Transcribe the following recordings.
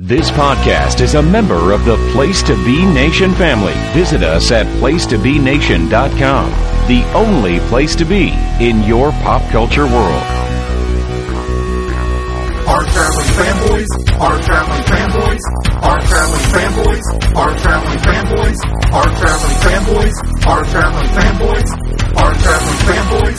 This podcast is a member of the Place to Be Nation family. Visit us at placetobenation.com, the only place to be in your pop culture world. Our traveling fanboys, our traveling fanboys, our traveling fanboys, our traveling fanboys, our traveling fanboys, our traveling fanboys, our traveling fanboys,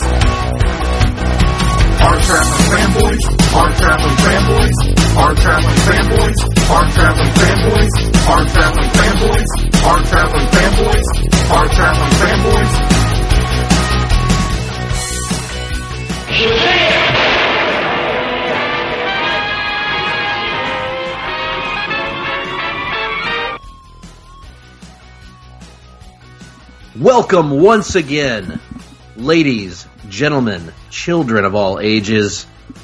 our traveling fanboys, our traveling fanboys, our traveling fanboys, our traveling fanboys, our traveling fanboys, our traveling fanboys, our traveling fanboys. Welcome once again, ladies, gentlemen, children of all ages,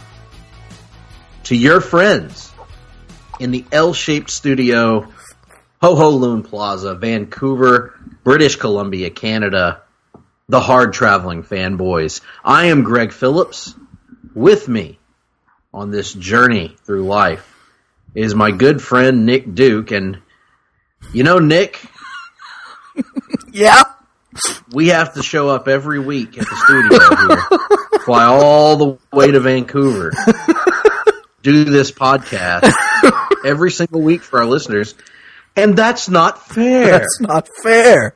to your friends in the L-shaped studio, Ho-Ho Loon Plaza, Vancouver, British Columbia, Canada, the hard-traveling fanboys. I am Greg Phillips. With me on this journey through life is my good friend Nick Duke, and you know, Nick... Yeah? We have to show up every week at the studio here, fly all the way to Vancouver, do this podcast every single week for our listeners, and that's not fair. That's not fair.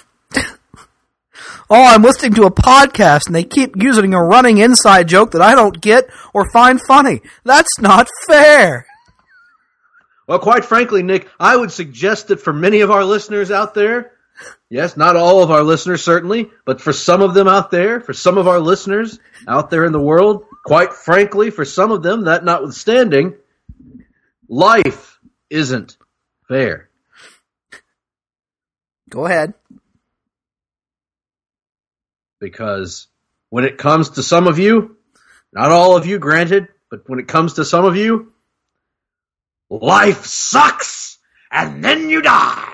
Oh, I'm listening to a podcast and they keep using a running inside joke that I don't get or find funny. That's not fair. Well, quite frankly, Nick, I would suggest that for many of our listeners out there, yes, not all of our listeners, certainly, but for some of them out there, for some of our listeners out there in the world, quite frankly, for some of them, that notwithstanding, life isn't fair. Go ahead. Because when it comes to some of you, not all of you, granted, but when it comes to some of you, life sucks, and then you die.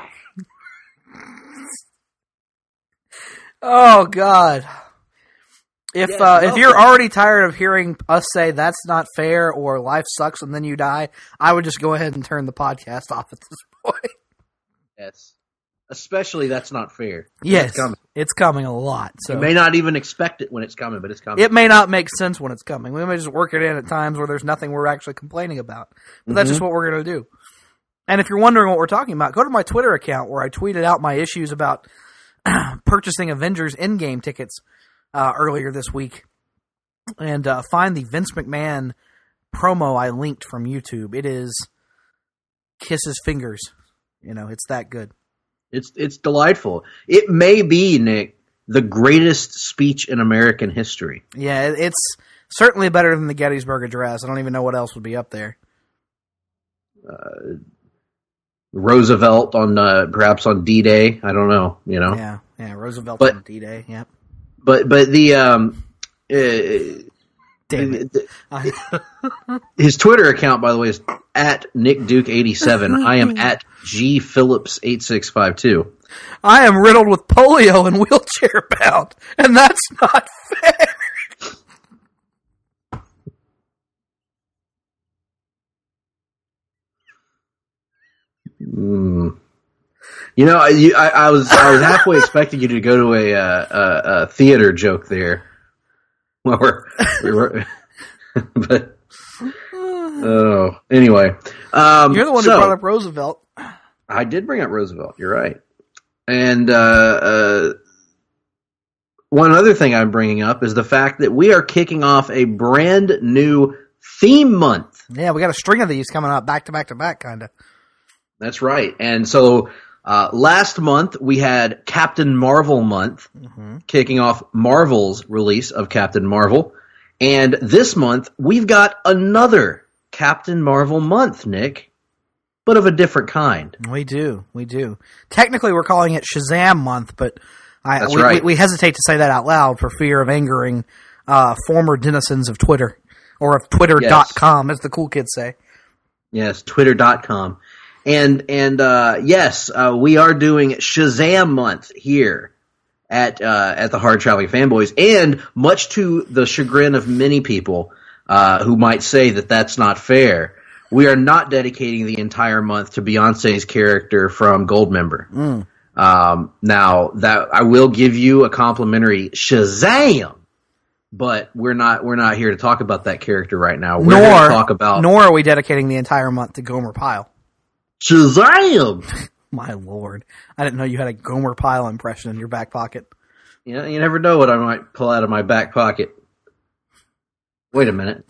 Oh, God. If you're already tired of hearing us say that's not fair or life sucks and then you die, I would just go ahead and turn the podcast off at this point. Yes. Especially that's not fair. Yes. It's coming a lot. So you may not even expect it when it's coming, but it's coming. It may not make sense when it's coming. We may just work it in at times where there's nothing we're actually complaining about. But that's just what we're going to do. And if you're wondering what we're talking about, go to my Twitter account where I tweeted out my issues about purchasing Avengers Endgame tickets earlier this week, and find the Vince McMahon promo I linked from YouTube. It is kiss his fingers. You know, it's that good. It's delightful. It may be, Nick, the greatest speech in American history. Yeah, it's certainly better than the Gettysburg Address. I don't even know what else would be up there. Roosevelt on perhaps on D-Day. I don't know. You know. Yeah. Roosevelt on D-Day. Yep. But the Damn it. His Twitter account, by the way, is at NickDuke87. I am at GPhillips8652. I am riddled with polio and wheelchair bound, and that's not fair. You know, I was halfway expecting you to go to a theater joke there. Well, we were, but anyway, you're the one who brought up Roosevelt. I did bring up Roosevelt. You're right. And one other thing I'm bringing up is the fact that we are kicking off a brand new theme month. Yeah, we got a string of these coming up back to back to back, kind of. That's right. And so last month we had Captain Marvel month, kicking off Marvel's release of Captain Marvel. And this month we've got another Captain Marvel month, Nick, but of a different kind. We do. Technically we're calling it Shazam month, but we hesitate to say that out loud for fear of angering former denizens of Twitter, or of Twitter.com, as the cool kids say. Yes, Twitter.com. And yes, we are doing Shazam month here at the Hard Traveling Fanboys, and much to the chagrin of many people who might say that that's not fair, we are not dedicating the entire month to Beyonce's character from Goldmember. Now that I will give you a complimentary Shazam, but we're not here to talk about that character right now. We're here to talk about. Nor are we dedicating the entire month to Gomer Pyle. Shazam! My lord, I didn't know you had a Gomer Pyle impression in your back pocket. Yeah, you never know what I might pull out of my back pocket. Wait a minute.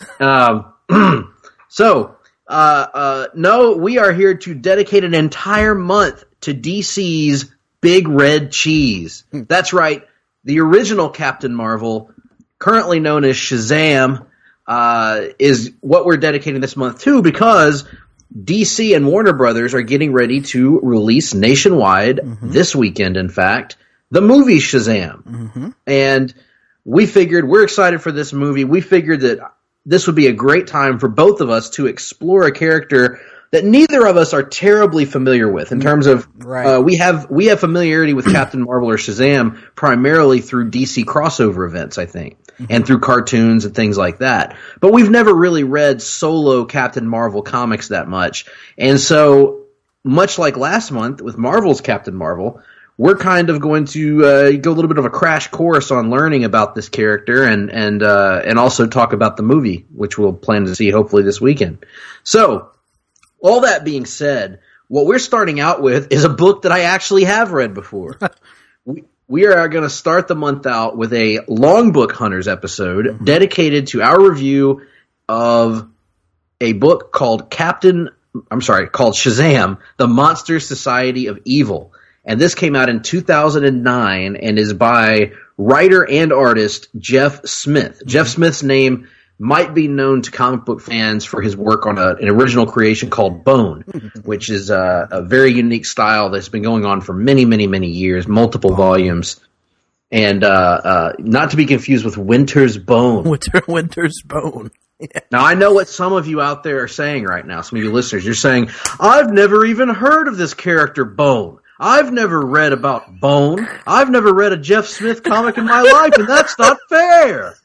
No, we are here to dedicate an entire month to DC's Big Red Cheese. That's right. The original Captain Marvel, currently known as Shazam, is what we're dedicating this month to, because DC and Warner Brothers are getting ready to release nationwide this weekend, in fact, the movie Shazam. And we figured, we're excited for this movie. We figured that this would be a great time for both of us to explore a character that neither of us are terribly familiar with in terms of we have familiarity with Captain Marvel or Shazam primarily through DC crossover events, I think, and through cartoons and things like that. But we've never really read solo Captain Marvel comics that much. And so, much like last month with Marvel's Captain Marvel, we're kind of going to go a little bit of a crash course on learning about this character and also talk about the movie, which we'll plan to see hopefully this weekend. So, all that being said, what we're starting out with is a book that I actually have read before. We are going to start the month out with a Long Book Hunters episode dedicated to our review of a book called Shazam, The Monster Society of Evil. And this came out in 2009 and is by writer and artist Jeff Smith. Jeff Smith's name might be known to comic book fans for his work on an original creation called Bone, which is a very unique style that's been going on for many, many, many years, multiple volumes. And not to be confused with Winter's Bone. Winter's Bone. Yeah. Now, I know what some of you out there are saying right now, some of you listeners. You're saying, I've never even heard of this character, Bone. I've never read about Bone. I've never read a Jeff Smith comic in my life, and that's not fair.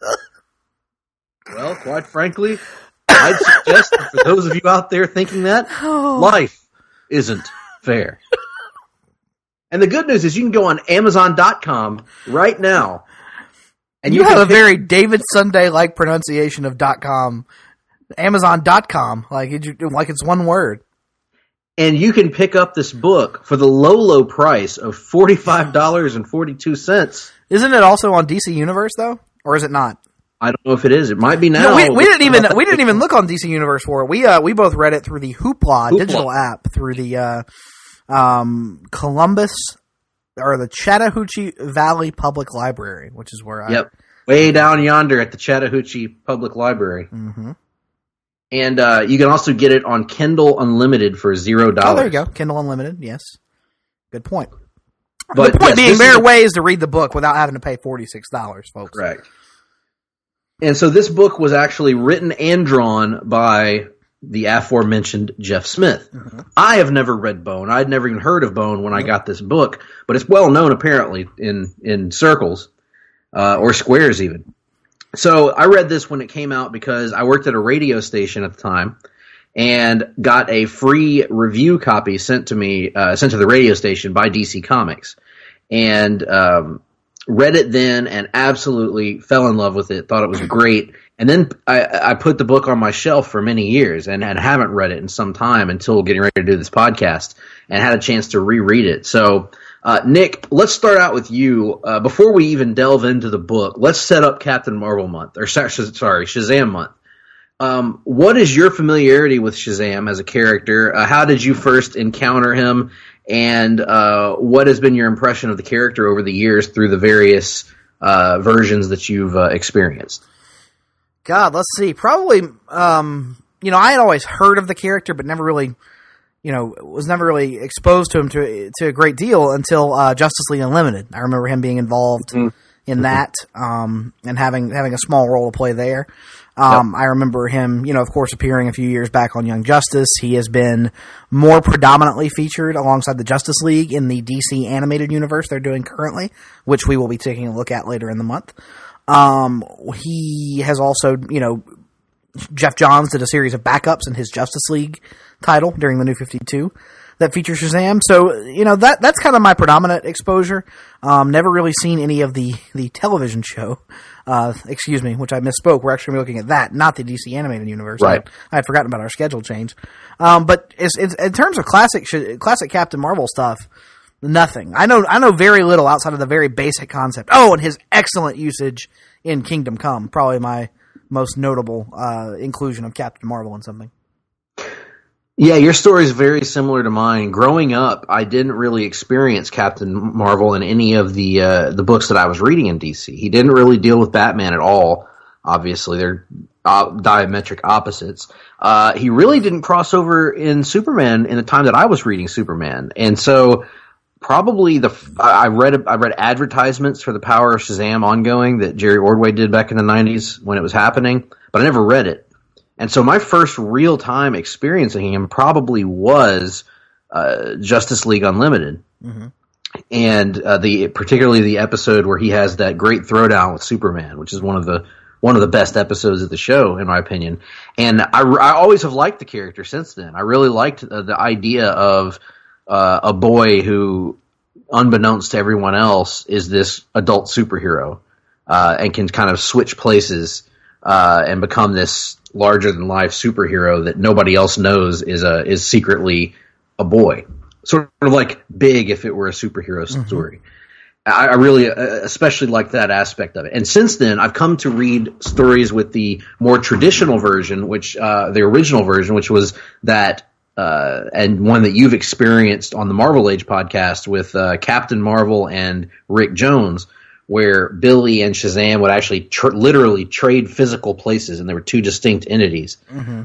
Well, quite frankly, I'd suggest that for those of you out there thinking that, life isn't fair. And the good news is you can go on Amazon.com right now. And you have a very David Sunday-like pronunciation of .com. Amazon.com, like it's one word. And you can pick up this book for the low price of $45.42. Isn't it also on DC Universe, though? Or is it not? I don't know if it is. It might be now. No, we didn't even look on DC Universe for it. We both read it through the Hoopla digital app through the Columbus or the Chattahoochee Valley Public Library, which is where way down yonder at the Chattahoochee Public Library. And you can also get it on Kindle Unlimited for $0. Oh, there you go, Kindle Unlimited. Yes, good point. But the point being, there are ways to read the book without having to pay $46, folks. Correct. And so this book was actually written and drawn by the aforementioned Jeff Smith. I have never read Bone. I'd never even heard of Bone when I got this book, but it's well known apparently in circles or squares even. So I read this when it came out because I worked at a radio station at the time and got a free review copy sent to me, sent to the radio station by DC Comics. And read it then and absolutely fell in love with it, thought it was great. And then I put the book on my shelf for many years and haven't read it in some time until getting ready to do this podcast and had a chance to reread it. So, Nick, let's start out with you. Before we even delve into the book, let's set up Captain Marvel month, or Shazam month. What is your familiarity with Shazam as a character? How did you first encounter him? And what has been your impression of the character over the years through the various versions that you've experienced? God, let's see. Probably, I had always heard of the character, but never really, was never really exposed to him to a great deal until Justice League Unlimited. I remember him being involved in that and having a small role to play there. I remember him, of course, appearing a few years back on Young Justice. He has been more predominantly featured alongside the Justice League in the DC animated universe they're doing currently, which we will be taking a look at later in the month. He has also, Jeff Johns did a series of backups in his Justice League title during the New 52 that feature Shazam. So, that's kind of my predominant exposure. Never really seen any of the television show, which I misspoke. We're actually looking at that, not the DC animated universe. Right. I had forgotten about our schedule change. But it's, in terms of classic Captain Marvel stuff, nothing. I know very little outside of the very basic concept. Oh, and his excellent usage in Kingdom Come, probably my most notable inclusion of Captain Marvel in something. Yeah, your story is very similar to mine. Growing up, I didn't really experience Captain Marvel in any of the books that I was reading in DC. He didn't really deal with Batman at all. Obviously, they're diametric opposites. He really didn't cross over in Superman in the time that I was reading Superman, and so probably I read advertisements for the Power of Shazam ongoing that Jerry Ordway did back in the 90s when it was happening, but I never read it. And so my first real-time experiencing him probably was Justice League Unlimited. Mm-hmm. And particularly the episode where he has that great throwdown with Superman, which is one of the best episodes of the show, in my opinion. And I always have liked the character since then. I really liked the idea of a boy who, unbeknownst to everyone else, is this adult superhero and can kind of switch places and become this larger-than-life superhero that nobody else knows is secretly a boy. Sort of like Big if it were a superhero story. I really especially like that aspect of it. And since then, I've come to read stories with the more traditional version, which the original version, which was that, and one that you've experienced on the Marvel Age podcast with Captain Marvel and Rick Jones, where Billy and Shazam would actually literally trade physical places, and there were two distinct entities. Mm-hmm.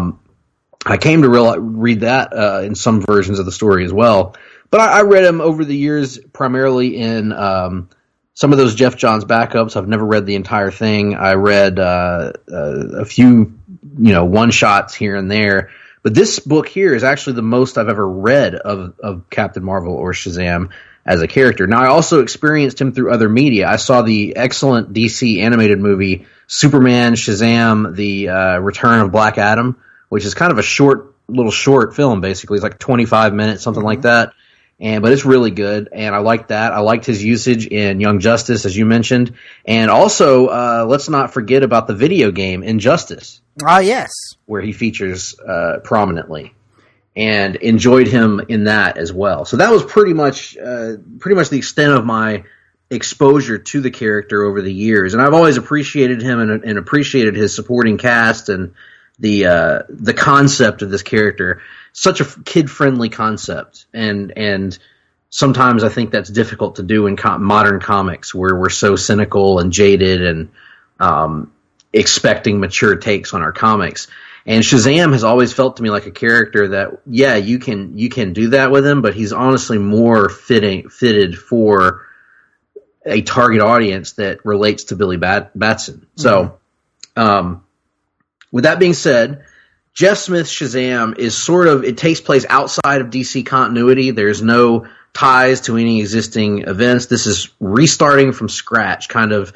I came to read that in some versions of the story as well. But I read them over the years, primarily in some of those Jeff Johns backups. I've never read the entire thing. I read a few, one-shots here and there. But this book here is actually the most I've ever read of Captain Marvel or Shazam as a character. Now, I also experienced him through other media. I saw the excellent DC animated movie Superman, Shazam, The Return of Black Adam, which is kind of a little short film, basically. It's like 25 minutes, something like that. But it's really good, and I liked that. I liked his usage in Young Justice, as you mentioned. And also, let's not forget about the video game Injustice. Yes. Where he features prominently. And enjoyed him in that as well. So that was pretty much the extent of my exposure to the character over the years. And I've always appreciated him and appreciated his supporting cast and the concept of this character. Such a kid-friendly concept, and sometimes I think that's difficult to do in modern comics, where we're so cynical and jaded and expecting mature takes on our comics. And Shazam has always felt to me like a character that, yeah, you can do that with him, but he's honestly more fitted for a target audience that relates to Billy Batson. So, with that being said, Jeff Smith's Shazam is it takes place outside of DC continuity. There's no ties to any existing events. This is restarting from scratch, kind of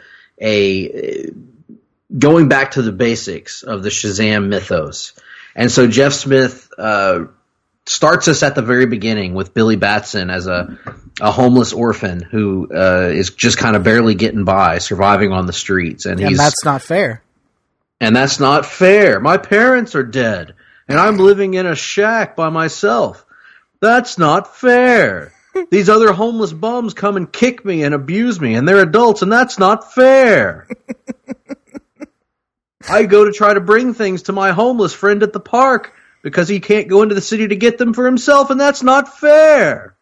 going back to the basics of the Shazam mythos. And so Jeff Smith starts us at the very beginning with Billy Batson as a homeless orphan who is just kind of barely getting by, surviving on the streets. And that's not fair. And that's not fair. My parents are dead, and I'm living in a shack by myself. That's not fair. These other homeless bums come and kick me and abuse me, and they're adults, and that's not fair. I go to try to bring things to my homeless friend at the park because he can't go into the city to get them for himself, and that's not fair.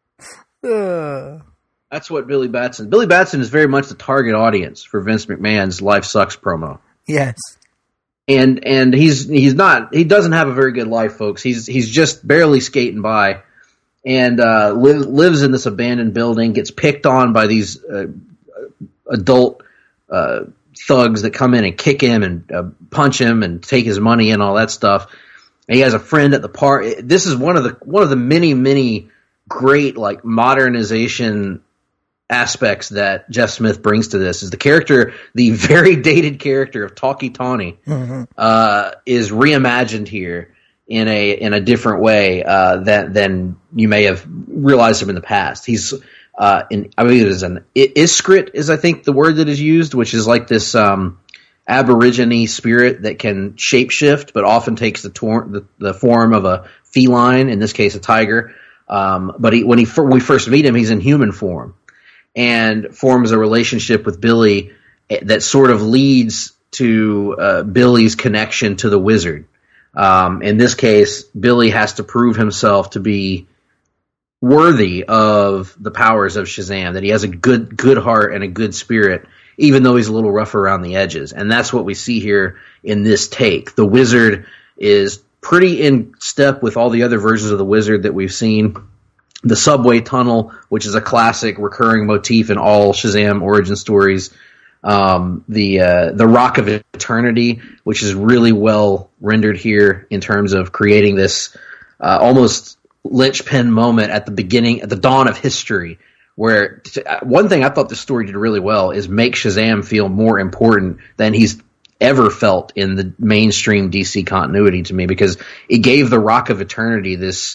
That's what Billy Batson is very much the target audience for Vince McMahon's Life Sucks promo. Yes. And he doesn't have a very good life, folks. He's just barely skating by, and lives in this abandoned building, gets picked on by these adult thugs that come in and kick him and punch him and take his money and all that stuff. And he has a friend at the park. This is one of the many, many great like modernization aspects that Jeff Smith brings to this is the very dated character of Talkie Tawny, is reimagined here in a different way than you may have realized him in the past. He's I believe it is an Iskrit is I think the word that is used, which is like this Aborigine spirit that can shapeshift, but often takes the form of a feline, in this case a tiger. But when we first meet him, he's in human form and forms a relationship with Billy that sort of leads to Billy's connection to the wizard. In this case, Billy has to prove himself to be worthy of the powers of Shazam, that he has a good heart and a good spirit, even though he's a little rough around the edges. And that's what we see here in this take. The wizard is pretty in step with all the other versions of the wizard that we've seen. The subway tunnel, which is a classic recurring motif in all Shazam origin stories. The Rock of Eternity, which is really well rendered here in terms of creating this almost linchpin moment at the dawn of history, where one thing I thought the story did really well is make Shazam feel more important than he's ever felt in the mainstream DC continuity to me, because it gave the Rock of Eternity this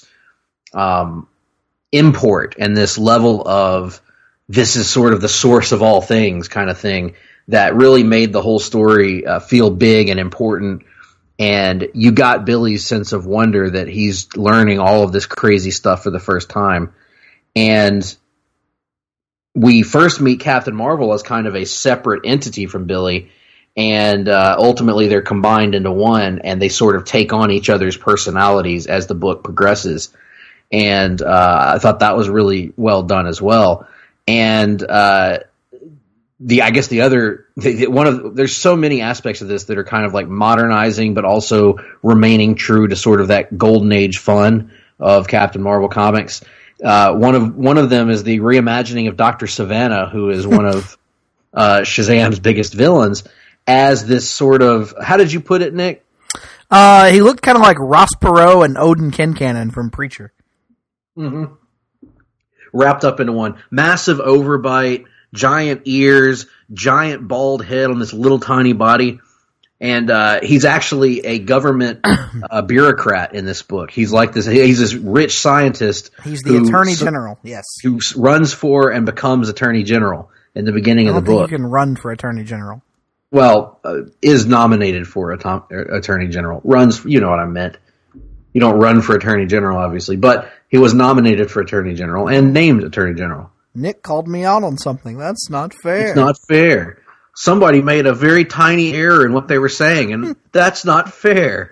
import and this level of this is sort of the source of all things kind of thing that really made the whole story feel big and important. And you got Billy's sense of wonder that he's learning all of this crazy stuff for the first time. And we first meet Captain Marvel as kind of a separate entity from Billy, and ultimately they're combined into one, and they sort of take on each other's personalities as the book progresses. And I thought that was really well done as well. And there's so many aspects of this that are kind of like modernizing, but also remaining true to sort of that golden age fun of Captain Marvel comics. One of them is the reimagining of Dr. Savannah, who is one of Shazam's biggest villains, as this sort of, how did you put it, Nick? He looked kind of like Ross Perot and Odin Kincannon from Preacher. Mm-hmm. Wrapped up into one. Massive overbite, giant ears, giant bald head on this little tiny body. And he's actually a government bureaucrat in this book. He's like this. He's this rich scientist. He's the Attorney General, yes. Who runs for and becomes Attorney General in the beginning of the book. I don't think you can run for Attorney General. Well, is nominated for Attorney General. Runs, you know what I meant. You don't run for Attorney General, obviously. But he was nominated for Attorney General and named Attorney General. Nick called me out on something. That's not fair. It's not fair. Somebody made a very tiny error in what they were saying, and that's not fair.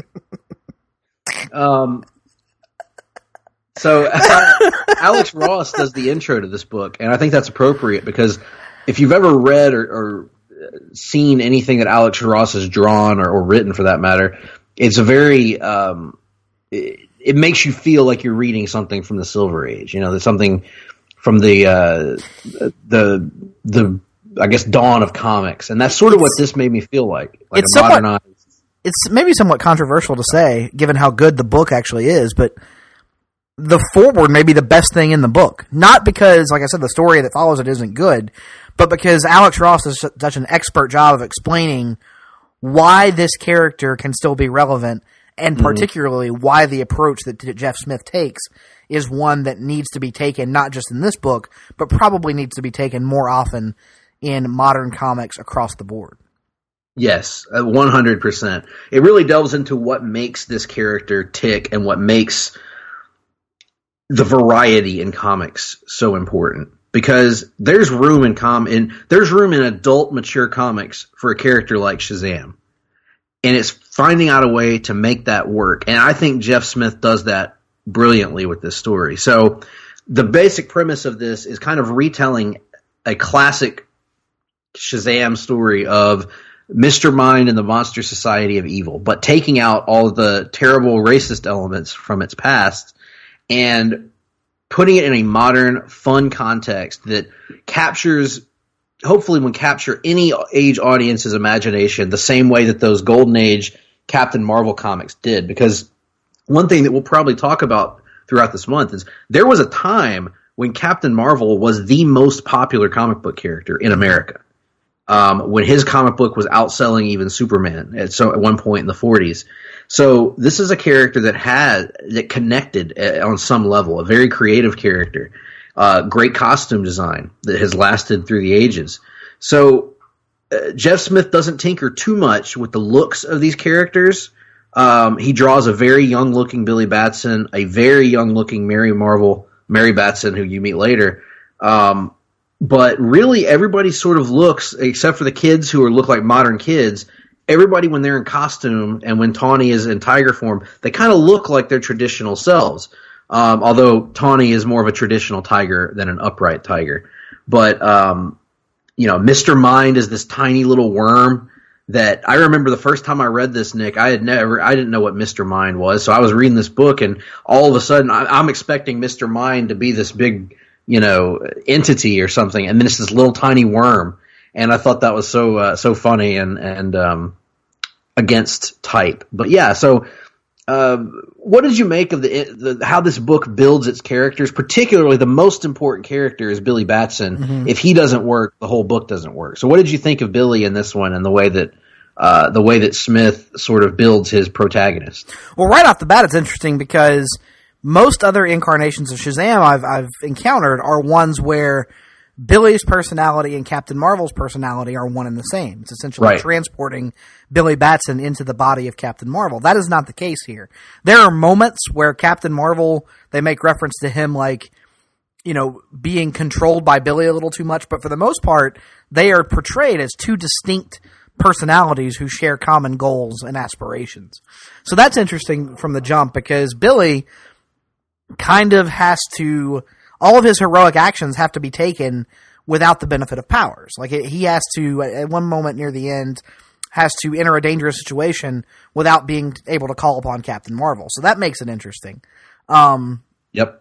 So Alex Ross does the intro to this book, and I think that's appropriate because if you've ever read or seen anything that Alex Ross has drawn or written, for that matter, it's a very it makes you feel like you're reading something from the Silver Age. You know, there's something from the I guess dawn of comics, and that's sort of what this made me feel like it's a modernized. It's maybe somewhat controversial to say, given how good the book actually is, but the foreword may be the best thing in the book. Not because, like I said, the story that follows it isn't good, but because Alex Ross does such an expert job of explaining why this character can still be relevant, and particularly why the approach that Jeff Smith takes is one that needs to be taken not just in this book, but probably needs to be taken more often in modern comics across the board. Yes, 100%. It really delves into what makes this character tick and what makes the variety in comics so important. Because there's room in adult, mature comics for a character like Shazam. And it's finding out a way to make that work. And I think Jeff Smith does that brilliantly with this story. So the basic premise of this is kind of retelling a classic Shazam story of Mr. Mind and the Monster Society of Evil, but taking out all of the terrible racist elements from its past and putting it in a modern, fun context that hopefully will capture any age audience's imagination the same way that those Golden Age Captain Marvel comics did. Because one thing that we'll probably talk about throughout this month is there was a time when Captain Marvel was the most popular comic book character in America. When his comic book was outselling even Superman at one point in the 40s. So this is a character that connected on some level, a very creative character, great costume design that has lasted through the ages. So Jeff Smith doesn't tinker too much with the looks of these characters. He draws a very young-looking Billy Batson, a very young-looking Mary Batson, who you meet later. But really, everybody sort of looks, except for the kids who look like modern kids, everybody when they're in costume and when Tawny is in tiger form, they kind of look like their traditional selves. Although Tawny is more of a traditional tiger than an upright tiger. But, Mr. Mind is this tiny little worm that I remember the first time I read this, Nick, I didn't know what Mr. Mind was. So I was reading this book and all of a sudden I'm expecting Mr. Mind to be this big, entity or something. And then it's this little tiny worm. And I thought that was so funny and against type. But yeah, so what did you make of how this book builds its characters? Particularly, the most important character is Billy Batson. Mm-hmm. If he doesn't work, the whole book doesn't work. So, what did you think of Billy in this one, and the way that Smith sort of builds his protagonist? Well, right off the bat, it's interesting because most other incarnations of Shazam I've encountered are ones where Billy's personality and Captain Marvel's personality are one and the same. It's essentially transporting Billy Batson into the body of Captain Marvel. That is not the case here. There are moments where Captain Marvel, they make reference to him being controlled by Billy a little too much, but for the most part, they are portrayed as two distinct personalities who share common goals and aspirations. So that's interesting from the jump because Billy kind of has to... all of his heroic actions have to be taken without the benefit of powers. Like, he has to, at one moment near the end, has to enter a dangerous situation without being able to call upon Captain Marvel. So that makes it interesting. Yep.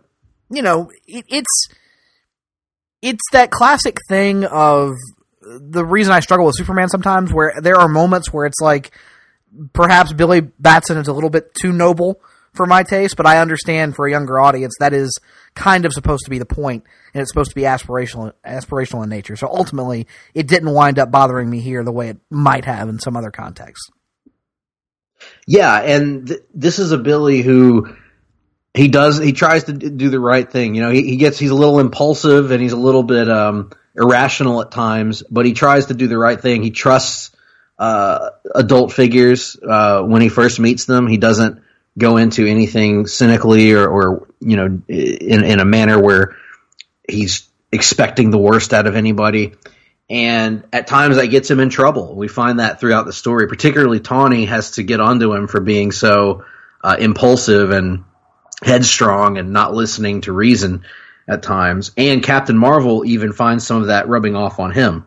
It's that classic thing of the reason I struggle with Superman sometimes, where there are moments where it's like, perhaps Billy Batson is a little bit too noble for my taste, but I understand for a younger audience that is kind of supposed to be the point, and it's supposed to be aspirational in nature. So ultimately, it didn't wind up bothering me here the way it might have in some other contexts. Yeah, and this is a Billy who he tries to do the right thing. He's a little impulsive and he's a little bit irrational at times, but he tries to do the right thing. He trusts adult figures when he first meets them. He doesn't go into anything cynically or in a manner where he's expecting the worst out of anybody. And at times that gets him in trouble. We find that throughout the story. Particularly Tawny has to get onto him for being so impulsive and headstrong and not listening to reason at times. And Captain Marvel even finds some of that rubbing off on him.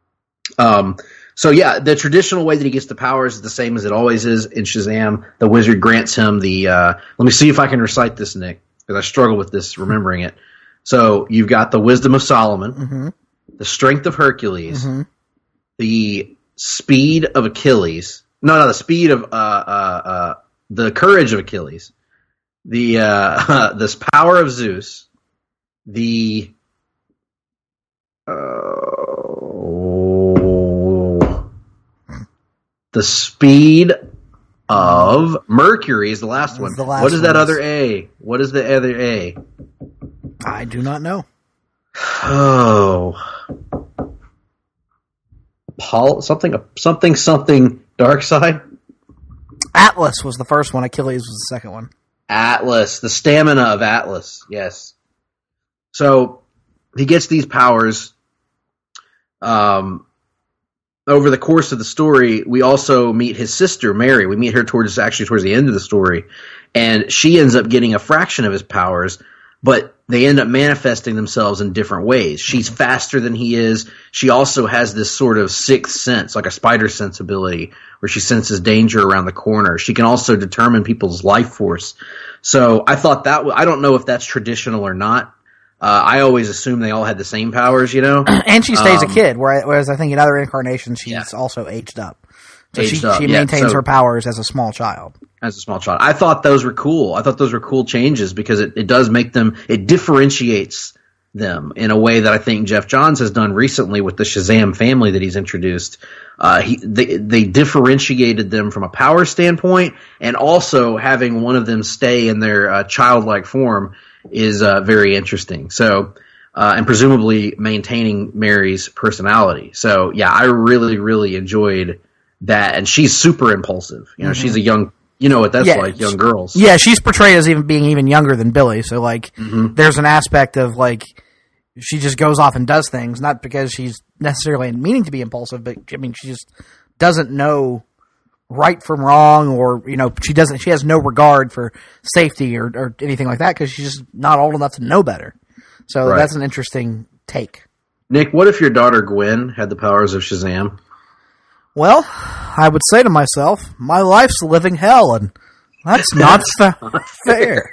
So yeah, the traditional way that he gets the powers is the same as it always is in Shazam. The wizard grants him let me see if I can recite this, Nick, because I struggle with this, remembering it. So you've got the wisdom of Solomon, mm-hmm. the strength of Hercules, mm-hmm. the speed of Achilles. No, the speed of the courage of Achilles. This power of Zeus. The speed of Mercury is the last one. What is that other A? What is the other A? I do not know. Oh. Something Dark Side? Atlas was the first one. Achilles was the second one. Atlas. The stamina of Atlas. Yes. So he gets these powers. Over the course of the story, we also meet his sister, Mary. We meet her towards the end of the story. And she ends up getting a fraction of his powers, but they end up manifesting themselves in different ways. She's faster than he is. She also has this sort of sixth sense, like a spider sense ability, where she senses danger around the corner. She can also determine people's life force. So I thought I don't know if that's traditional or not. I always assume they all had the same powers, And she stays a kid, whereas I think in other incarnations she's also aged up. So she maintains her powers as a small child. I thought those were cool. I thought those were cool changes because it does make them, it differentiates them in a way that I think Jeff Johns has done recently with the Shazam family that he's introduced. They differentiated them from a power standpoint, and also having one of them stay in their childlike form is very interesting. So, and presumably maintaining Mary's personality. So, yeah, I really, really enjoyed that. And she's super impulsive. You know, she's a young. You know what that's like, young girls. Yeah, she's portrayed as being even younger than Billy. So, like, there's an aspect of, like, she just goes off and does things, not because she's necessarily meaning to be impulsive, but, I mean, she just doesn't know right from wrong, or, you know, she has no regard for safety or anything like that, because she's just not old enough to know better. So that's an interesting take. Nick, what if your daughter Gwen had the powers of Shazam? Well, I would say to myself, my life's a living hell, and that's not fair.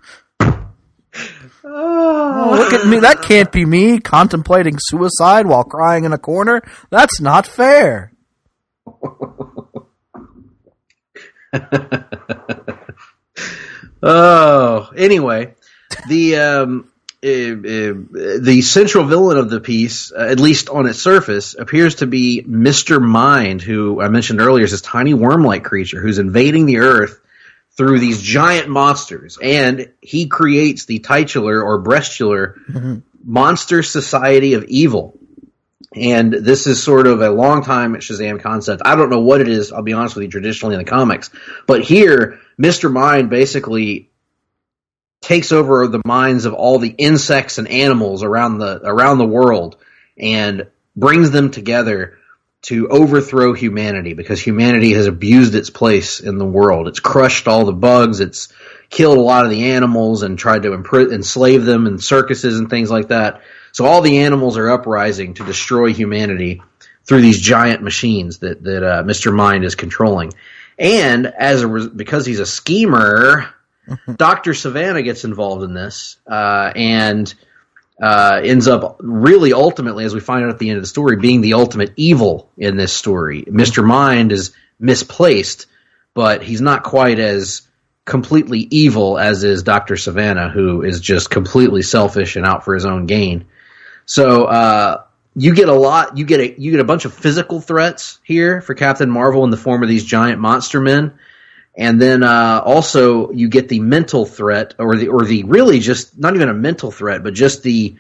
Oh, look at me. That can't be me contemplating suicide while crying in a corner. That's not fair. Oh, anyway, the central villain of the piece, at least on its surface, appears to be Mr. Mind, who I mentioned earlier is this tiny worm-like creature who's invading the Earth through these giant monsters. And he creates the titular or breastular Monster Society of Evil. And this is sort of a long-time Shazam concept. I don't know what it is, I'll be honest with you, traditionally in the comics. But here, Mr. Mind basically takes over the minds of all the insects and animals around the world and brings them together to overthrow humanity, because humanity has abused its place in the world. It's crushed all the bugs, it's killed a lot of the animals and tried to enslave them in circuses and things like that. So all the animals are uprising to destroy humanity through these giant machines that Mr. Mind is controlling. And because he's a schemer, Dr. Savannah gets involved in this and ends up really ultimately, as we find out at the end of the story, being the ultimate evil in this story. Mr. Mind is misplaced, but he's not quite as completely evil as is Dr. Savannah, who is just completely selfish and out for his own gain. So you get a bunch of physical threats here for Captain Marvel in the form of these giant monster men. And then also you get the mental threat, or the really just not even a mental threat, but just the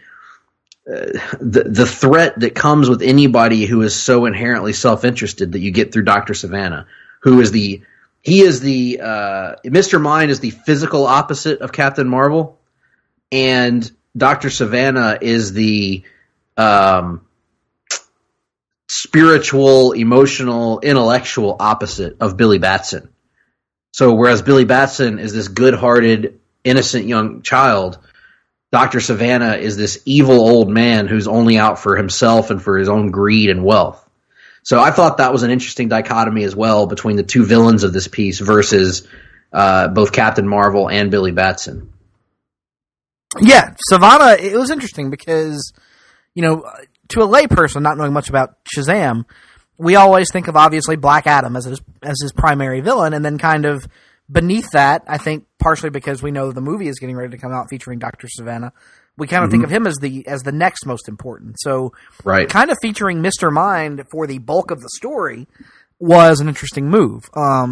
threat that comes with anybody who is so inherently self-interested that you get through Dr. Savannah, who is Mr. Mind is the physical opposite of Captain Marvel, and Dr. Savannah is the spiritual, emotional, intellectual opposite of Billy Batson. So whereas Billy Batson is this good-hearted, innocent young child, Dr. Savannah is this evil old man who's only out for himself and for his own greed and wealth. So I thought that was an interesting dichotomy as well between the two villains of this piece versus both Captain Marvel and Billy Batson. Yeah, Savannah, it was interesting because, you know, to a layperson not knowing much about Shazam, we always think of, obviously, Black Adam as his primary villain, and then kind of beneath that, I think partially because we know the movie is getting ready to come out featuring Dr. Savannah, we kind of think of him as the next most important. So kind of featuring Mr. Mind for the bulk of the story was an interesting move.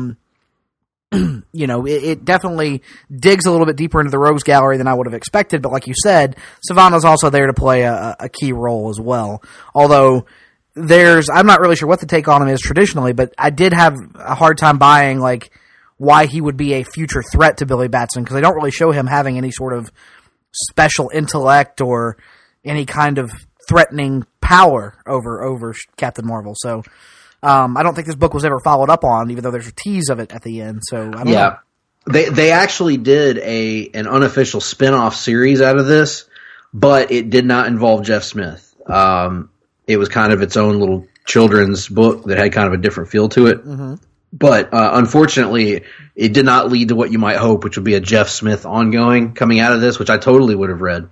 You know, it definitely digs a little bit deeper into the rogues gallery than I would have expected, but like you said, Savannah's also there to play a key role as well. Although I'm not really sure what the take on him is traditionally, but I did have a hard time buying, like, why he would be a future threat to Billy Batson, because they don't really show him having any sort of special intellect or any kind of threatening power over Captain Marvel. So I don't think this book was ever followed up on, even though there's a tease of it at the end. So I don't know. They actually did an unofficial spin-off series out of this, but it did not involve Jeff Smith. It was kind of its own little children's book that had kind of a different feel to it. But unfortunately, it did not lead to what you might hope, which would be a Jeff Smith ongoing coming out of this, which I totally would have read.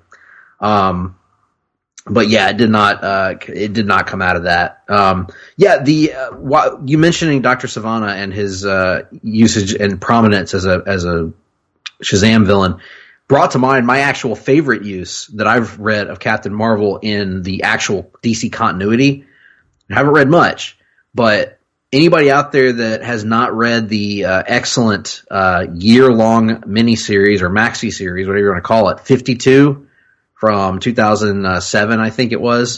But yeah, it did not come out of that. You mentioning Dr. Savannah and his usage and prominence as a Shazam villain. brought to mind my actual favorite use that I've read of Captain Marvel in the actual DC continuity. I haven't read much, but anybody out there that has not read the excellent year-long miniseries or maxi series, whatever you want to call it, 52 from 2007, I think it was.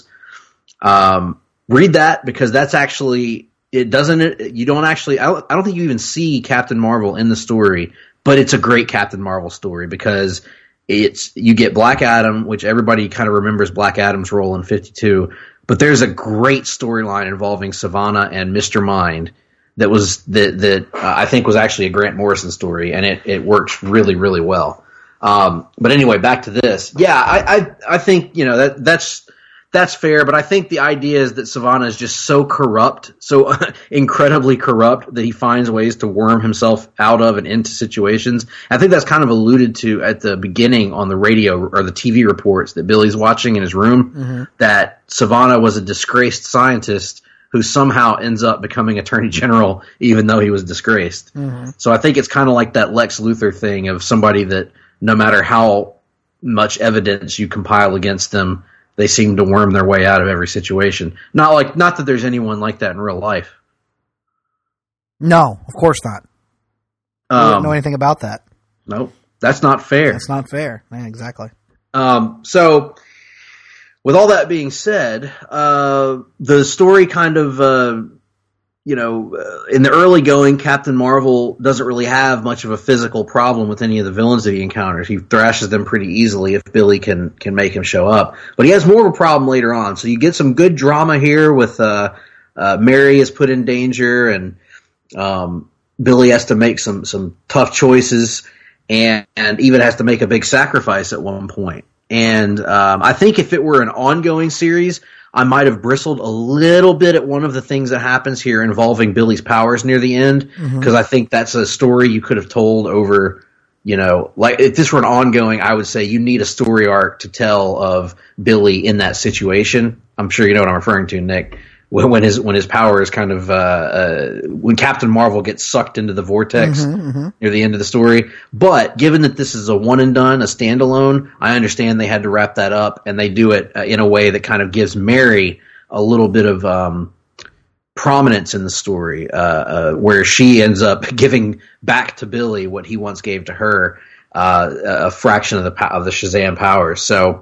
Read that, because that's actually, I don't think you even see Captain Marvel in the story, but it's a great Captain Marvel story because you get Black Adam, which everybody kind of remembers Black Adam's role in 52, but there's a great storyline involving Sivana and Mr. Mind that I think was actually a Grant Morrison story, and it works really, really well. But anyway, back to this. Yeah, I think, that's fair, but I think the idea is that Sivana is just so corrupt, so incredibly corrupt, that he finds ways to worm himself out of and into situations. I think that's kind of alluded to at the beginning on the radio or the TV reports that Billy's watching in his room, that Sivana was a disgraced scientist who somehow ends up becoming Attorney General even though he was disgraced. So I think it's kind of like that Lex Luthor thing of somebody that no matter how much evidence you compile against them, they seem to worm their way out of every situation. Not that there's anyone like that in real life. No, of course not. I don't know anything about that. Nope. That's not fair. That's not fair. Yeah, exactly. So, with all that being said, the story kind of, in the early going, Captain Marvel doesn't really have much of a physical problem with any of the villains that he encounters. He thrashes them pretty easily if Billy can make him show up. But he has more of a problem later on. So you get some good drama here with Mary is put in danger, and Billy has to make some tough choices, and even has to make a big sacrifice at one point. And I think if it were an ongoing series, I might have bristled a little bit at one of the things that happens here involving Billy's powers near the end, because I think that's a story you could have told over, like if this were an ongoing, I would say you need a story arc to tell of Billy in that situation. I'm sure you know what I'm referring to, Nick. When his power is kind of when Captain Marvel gets sucked into the vortex near the end of the story. But given that this is a one and done, a standalone, I understand they had to wrap that up, and they do it in a way that kind of gives Mary a little bit of prominence in the story, where she ends up giving back to Billy what he once gave to her, a fraction of the Shazam powers. So.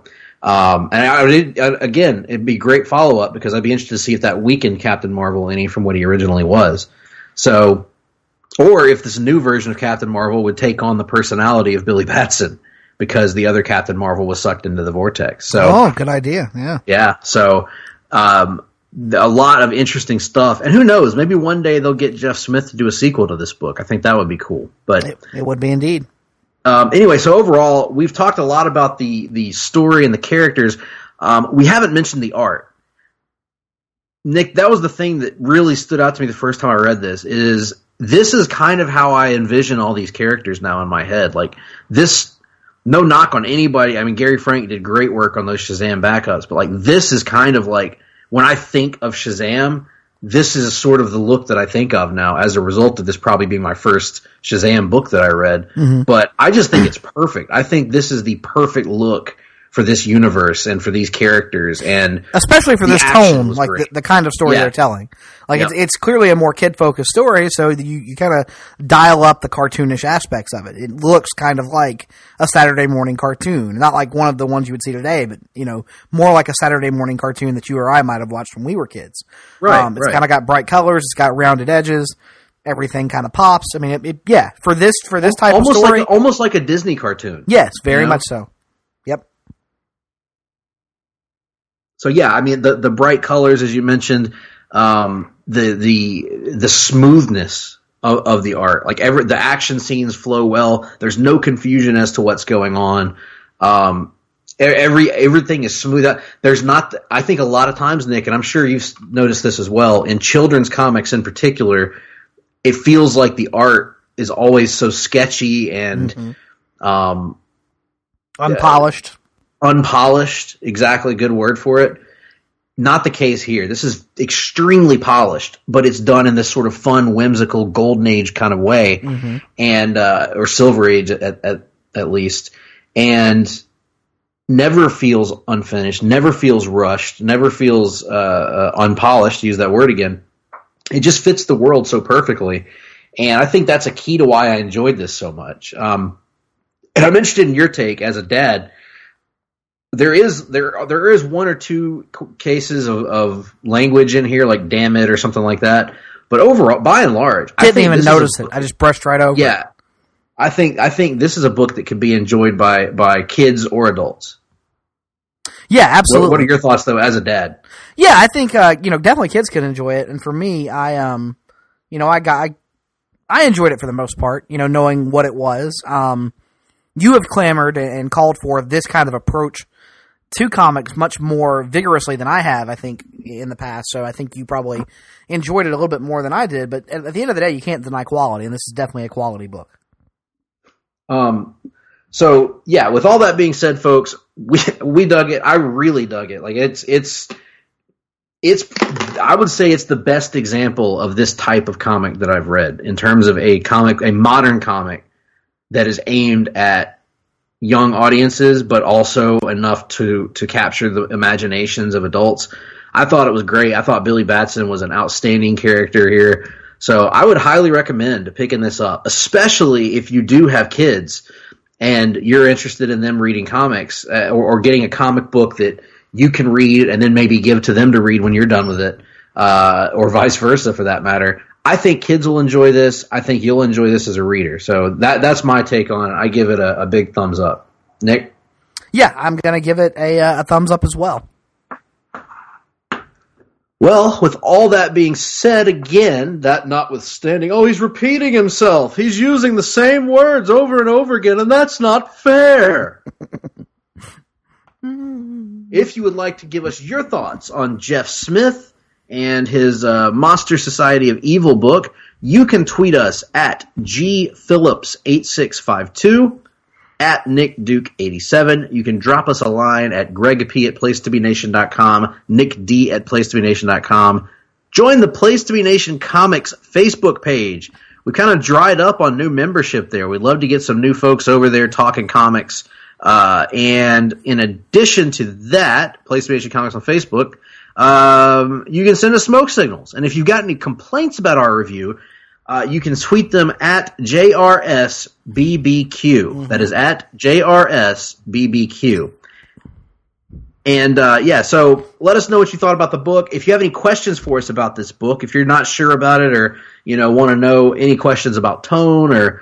Again, it'd be great follow-up, because I'd be interested to see if that weakened Captain Marvel any from what he originally was. So, or if this new version of Captain Marvel would take on the personality of Billy Batson, because the other Captain Marvel was sucked into the vortex. So, good idea. Yeah. Yeah. So, a lot of interesting stuff. And who knows, maybe one day they'll get Jeff Smith to do a sequel to this book. I think that would be cool. But it would be indeed. Anyway, so overall, we've talked a lot about the story and the characters. We haven't mentioned the art. Nick, that was the thing that really stood out to me the first time I read this, is kind of how I envision all these characters now in my head. Like, this, no knock on anybody. I mean, Gary Frank did great work on those Shazam backups, but like, this is kind of like, when I think of Shazam, this is sort of the look that I think of now as a result of this probably being my first Shazam book that I read. But I just think it's perfect. I think this is the perfect look for this universe and for these characters, and especially for this tone, like the kind of story they're telling. Like it's clearly a more kid-focused story, so you kind of dial up the cartoonish aspects of it. It looks kind of like a Saturday morning cartoon, not like one of the ones you would see today, but more like a Saturday morning cartoon that you or I might have watched when we were kids. Right. It's kind of got bright colors. It's got rounded edges. Everything kind of pops. I mean, for this type of story, almost like a Disney cartoon. Yes, very much so. Yep. So yeah, I mean the bright colors, as you mentioned, the smoothness of the art, like the action scenes flow well. There's no confusion as to what's going on. Everything is smooth out. There's not. I think a lot of times, Nick, and I'm sure you've noticed this as well, in children's comics in particular, it feels like the art is always so sketchy and unpolished. Unpolished, exactly, good word for it. Not the case here. This is extremely polished, but it's done in this sort of fun, whimsical, golden age kind of way, and or silver age at least. and never feels unfinished, never feels rushed, never feels unpolished, to use that word again. It just fits the world so perfectly. And I think that's a key to why I enjoyed this so much. And I'm interested in your take as a dad. There is one or two cases of language in here, like "damn it" or something like that. But overall, by and large, I didn't even notice it. I just brushed right over. Yeah, I think this is a book that could be enjoyed by kids or adults. Yeah, absolutely. What are your thoughts though, as a dad? Yeah, I think definitely kids can enjoy it, and for me, I enjoyed it for the most part. Knowing what it was. You have clamored and called for this kind of approach to comics much more vigorously than I have, I think, in the past. So I think you probably enjoyed it a little bit more than I did. But at the end of the day, you can't deny quality, and this is definitely a quality book. So yeah, with all that being said, folks, we dug it. I really dug it. Like it's I would say it's the best example of this type of comic that I've read in terms of a modern comic that is aimed at young audiences, but also enough to capture the imaginations of adults. I thought it was great. I thought Billy Batson was an outstanding character here. So I would highly recommend picking this up, especially if you do have kids and you're interested in them reading comics or getting a comic book that you can read and then maybe give to them to read when you're done with it, or vice versa for that matter. I think kids will enjoy this. I think you'll enjoy this as a reader. So that's my take on it. I give it a big thumbs up. Nick? Yeah, I'm going to give it a thumbs up as well. Well, with all that being said, again, that notwithstanding, he's repeating himself. He's using the same words over and over again, and that's not fair. If you would like to give us your thoughts on Jeff Smith and his Monster Society of Evil book, you can tweet us at gphillips8652, at nickduke87. You can drop us a line at gregp@placetobenation.com, nickd@placetobenation.com. Join the Place to Be Nation Comics Facebook page. We kind of dried up on new membership there. We'd love to get some new folks over there talking comics. And in addition to that, Place to Be Nation Comics on Facebook, you can send us smoke signals. And if you've got any complaints about our review, you can tweet them at JRSBBQ. Mm-hmm. That is at JRSBBQ. And, so let us know what you thought about the book. If you have any questions for us about this book, if you're not sure about it or, want to know any questions about tone or,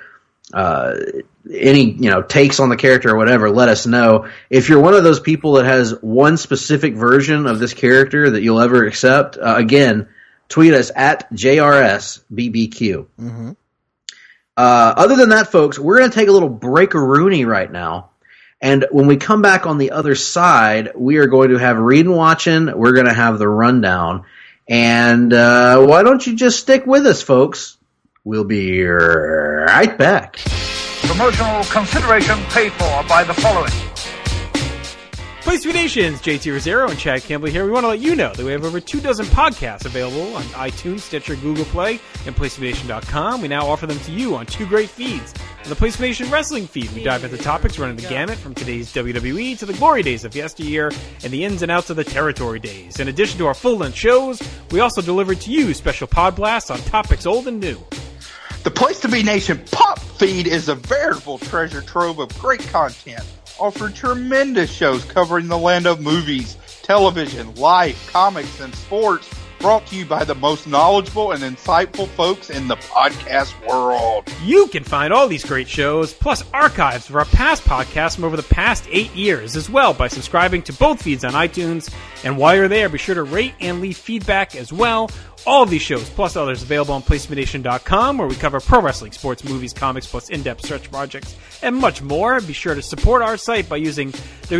any, takes on the character or whatever, let us know. If you're one of those people that has one specific version of this character that you'll ever accept, again, tweet us at JRSBBQ. Mm-hmm. Other than that, folks, we're going to take a little break-a-rooney right now. And when we come back on the other side, we are going to have Reading Watching. We're going to have the rundown. And why don't you just stick with us, folks? We'll be right back. Promotional consideration paid for by the following. Place to Be Nations, JT Rosero and Chad Campbell here. We want to let you know that we have over 24 podcasts available on iTunes, Stitcher, Google Play, and PlaceToBeNation.com. We now offer them to you on two great feeds. On the Place to Be Nation Wrestling feed, we dive into topics running the gamut from today's WWE to the glory days of yesteryear and the ins and outs of the territory days. In addition to our full-length shows, we also deliver to you special pod blasts on topics old and new. The Place to Be Nation Pop feed is a veritable treasure trove of great content. Offered tremendous shows covering the land of movies, television, life, comics, and sports, brought to you by the most knowledgeable and insightful folks in the podcast world. You can find all these great shows, plus archives of our past podcasts from over the past 8 years as well by subscribing to both feeds on iTunes. And while you're there, be sure to rate and leave feedback as well. All of these shows, plus others, available on PlaceToBeNation.com, where we cover pro wrestling, sports, movies, comics, plus in-depth search projects, and much more. Be sure to support our site by using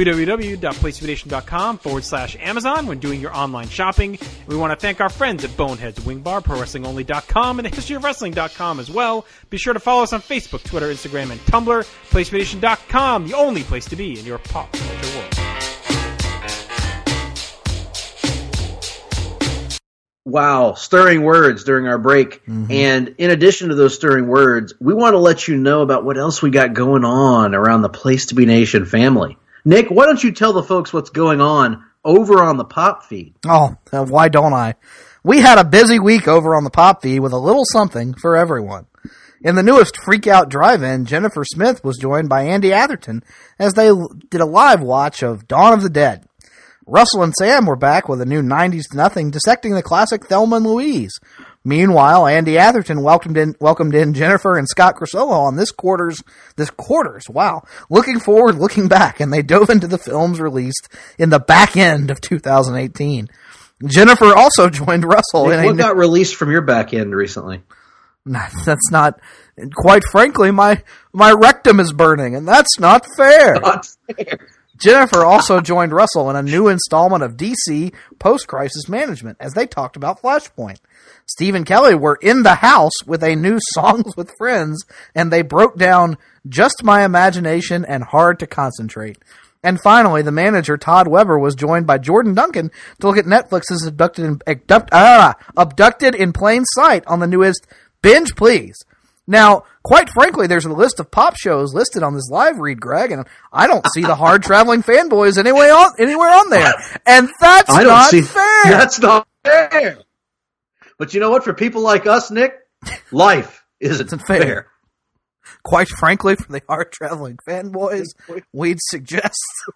www.PlaceToBeNation.com/Amazon when doing your online shopping. And we want to thank our friends at Boneheads Wing Bar, ProWrestlingOnly.com, and TheHistoryOfWrestling.com as well. Be sure to follow us on Facebook, Twitter, Instagram, and Tumblr. PlaceToBeNation.com, the only place to be in your pop culture world. Wow, stirring words during our break. And in addition to those stirring words, we want to let you know about what else we got going on around the Place to Be Nation family. Nick, why don't you tell the folks what's going on over on the Pop feed? Oh, why don't I? We had a busy week over on the Pop feed with a little something for everyone. In the newest Freak Out Drive-In, Jennifer Smith was joined by Andy Atherton as they did a live watch of Dawn of the Dead. Russell and Sam were back with a new 90s to nothing dissecting the classic Thelma and Louise. Meanwhile, Andy Atherton welcomed in Jennifer and Scott Crusoe on this quarter's, wow, looking forward, looking back, and they dove into the films released in the back end of 2018. Jennifer also joined Russell Nick, what got released from your back end recently? That's not, quite frankly, my rectum is burning, and that's not fair. Not fair. Jennifer also joined Russell in a new installment of DC Post-Crisis Management as they talked about Flashpoint. Steve and Kelly were in the house with a new Songs with Friends, and they broke down Just My Imagination and Hard to Concentrate. And finally, the manager, Todd Weber, was joined by Jordan Duncan to look at Netflix's Abducted in Plain Sight on the newest Binge Please. Now, quite frankly, there's a list of pop shows listed on this live read, Greg, and I don't see the Hard Traveling Fanboys anywhere on there. And that's not fair. That's not fair. But you know what? For people like us, Nick, life isn't fair. Quite frankly, for the Hard Traveling Fanboys, we'd suggest...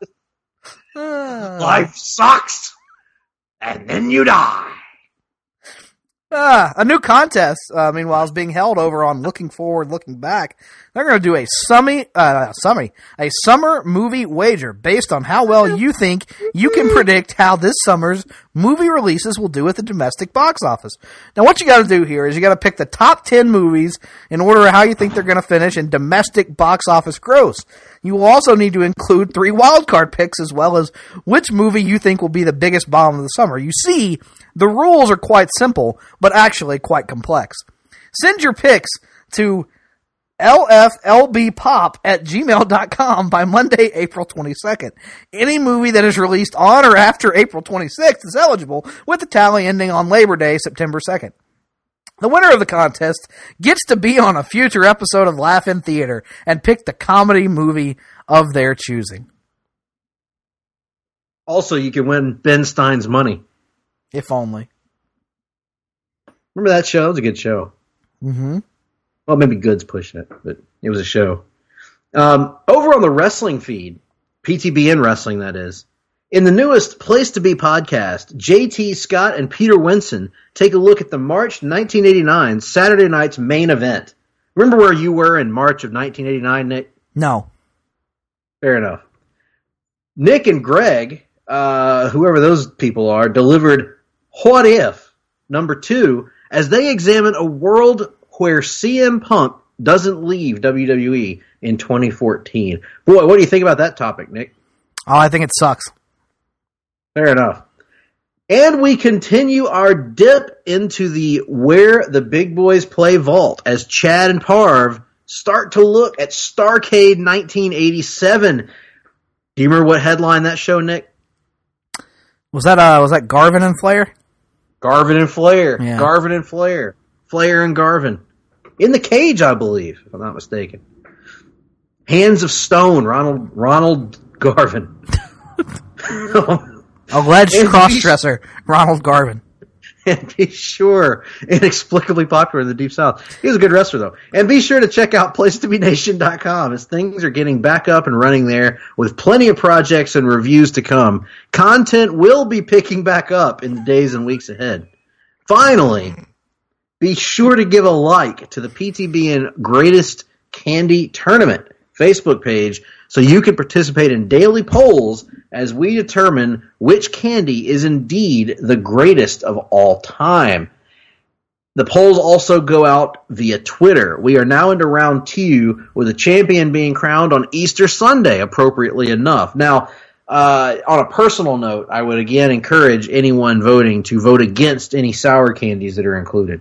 life sucks, and then you die. A new contest, meanwhile, is being held over on Looking Forward, Looking Back. They're going to do a summer movie wager based on how well you think you can predict how this summer's movie releases will do at the domestic box office. Now, what you got to do here is you got to pick the top 10 movies in order of how you think they're going to finish in domestic box office gross. You will also need to include 3 wildcard picks as well as which movie you think will be the biggest bomb of the summer. You see, the rules are quite simple, but actually quite complex. Send your picks to lflbpop@gmail.com by Monday, April 22nd. Any movie that is released on or after April 26th is eligible, with the tally ending on Labor Day, September 2nd. The winner of the contest gets to be on a future episode of Laugh in Theater and pick the comedy movie of their choosing. Also, you can win Ben Stein's money. If only. Remember that show? It was a good show. Mm-hmm. Well, maybe Goods pushing it, but it was a show. Over on the wrestling feed, PTBN Wrestling, that is, in the newest Place to Be podcast, JT Scott and Peter Winson take a look at the March 1989 Saturday night's main event. Remember where you were in March of 1989, Nick? No. Fair enough. Nick and Greg, whoever those people are, delivered What If, number 2, as they examine a world where CM Punk doesn't leave WWE in 2014. Boy, what do you think about that topic, Nick? Oh, I think it sucks. Fair enough. And we continue our dip into the Where the Big Boys Play vault as Chad and Parv start to look at Starrcade 1987. Do you remember what headline that show, Nick? Was that Garvin and Flair? Garvin and Flair. Yeah. Garvin and Flair. Flair and Garvin. In the cage, I believe, if I'm not mistaken. Hands of Stone, Ronald Garvin. Alleged cross-dresser, Ronald Garvin. And be sure, inexplicably popular in the Deep South. He was a good wrestler, though. And be sure to check out PlaceToBeNation.com as things are getting back up and running there with plenty of projects and reviews to come. Content will be picking back up in the days and weeks ahead. Finally, be sure to give a like to the PTBN Greatest Candy Tournament Facebook page so you can participate in daily polls as we determine which candy is indeed the greatest of all time. The polls also go out via Twitter. We are now into round 2 with the champion being crowned on Easter Sunday, appropriately enough. Now, on a personal note, I would again encourage anyone voting to vote against any sour candies that are included.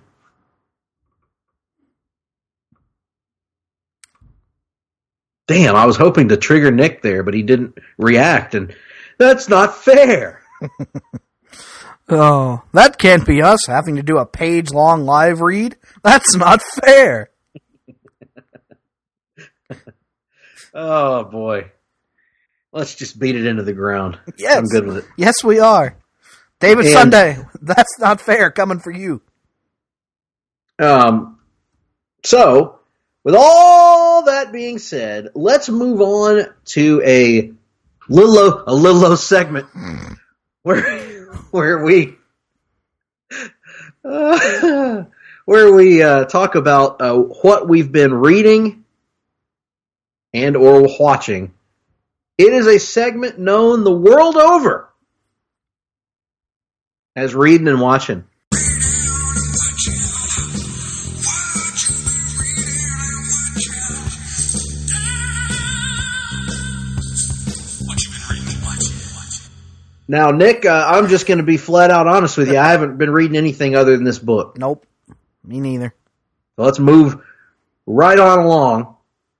Damn, I was hoping to trigger Nick there, but he didn't react, and that's not fair. Oh, that can't be us having to do a page-long live read. That's not fair. Oh, boy. Let's just beat it into the ground. Yes. I'm good with it. Yes, we are. David Sunday, that's not fair coming for you. So, with all that being said, let's move on to a little segment where we talk about what we've been reading and or watching. It is a segment known the world over as reading and watching. Now, Nick, I'm just going to be flat out honest with you. I haven't been reading anything other than this book. Nope. Me neither. So let's move right on along,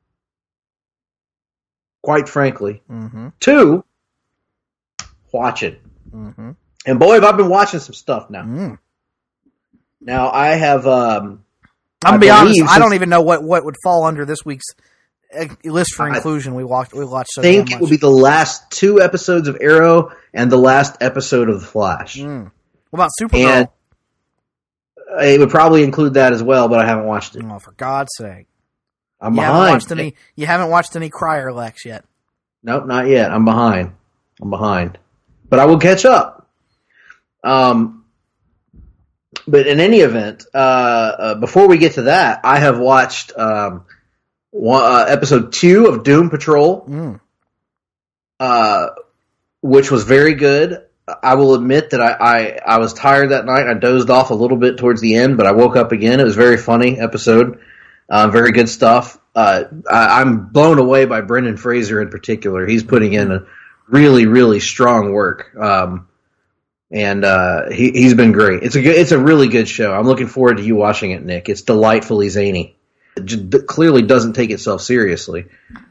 quite frankly, to watching. Mm-hmm. And boy, have I been watching some stuff now. Mm. Now, I have... I'm going to be honest, I don't even know what would fall under this week's list for inclusion. We watched so I think it will be the last 2 episodes of Arrow and the last episode of The Flash. What about Supergirl? And it would probably include that as well, but I haven't watched it. Oh, for God's sake. I'm behind. You haven't watched any Crier Lex yet. Nope, not yet. I'm behind. But I will catch up. But in any event, before we get to that, I have watched episode 2 of Doom Patrol, which was very good. I will admit that I was tired that night. I dozed off a little bit towards the end, but I woke up again. It was a very funny episode. Very good stuff. I'm blown away by Brendan Fraser in particular. He's putting in a really, really strong work. And he's been great. It's a really good show. I'm looking forward to you watching it, Nick. It's delightfully zany. It clearly doesn't take itself seriously.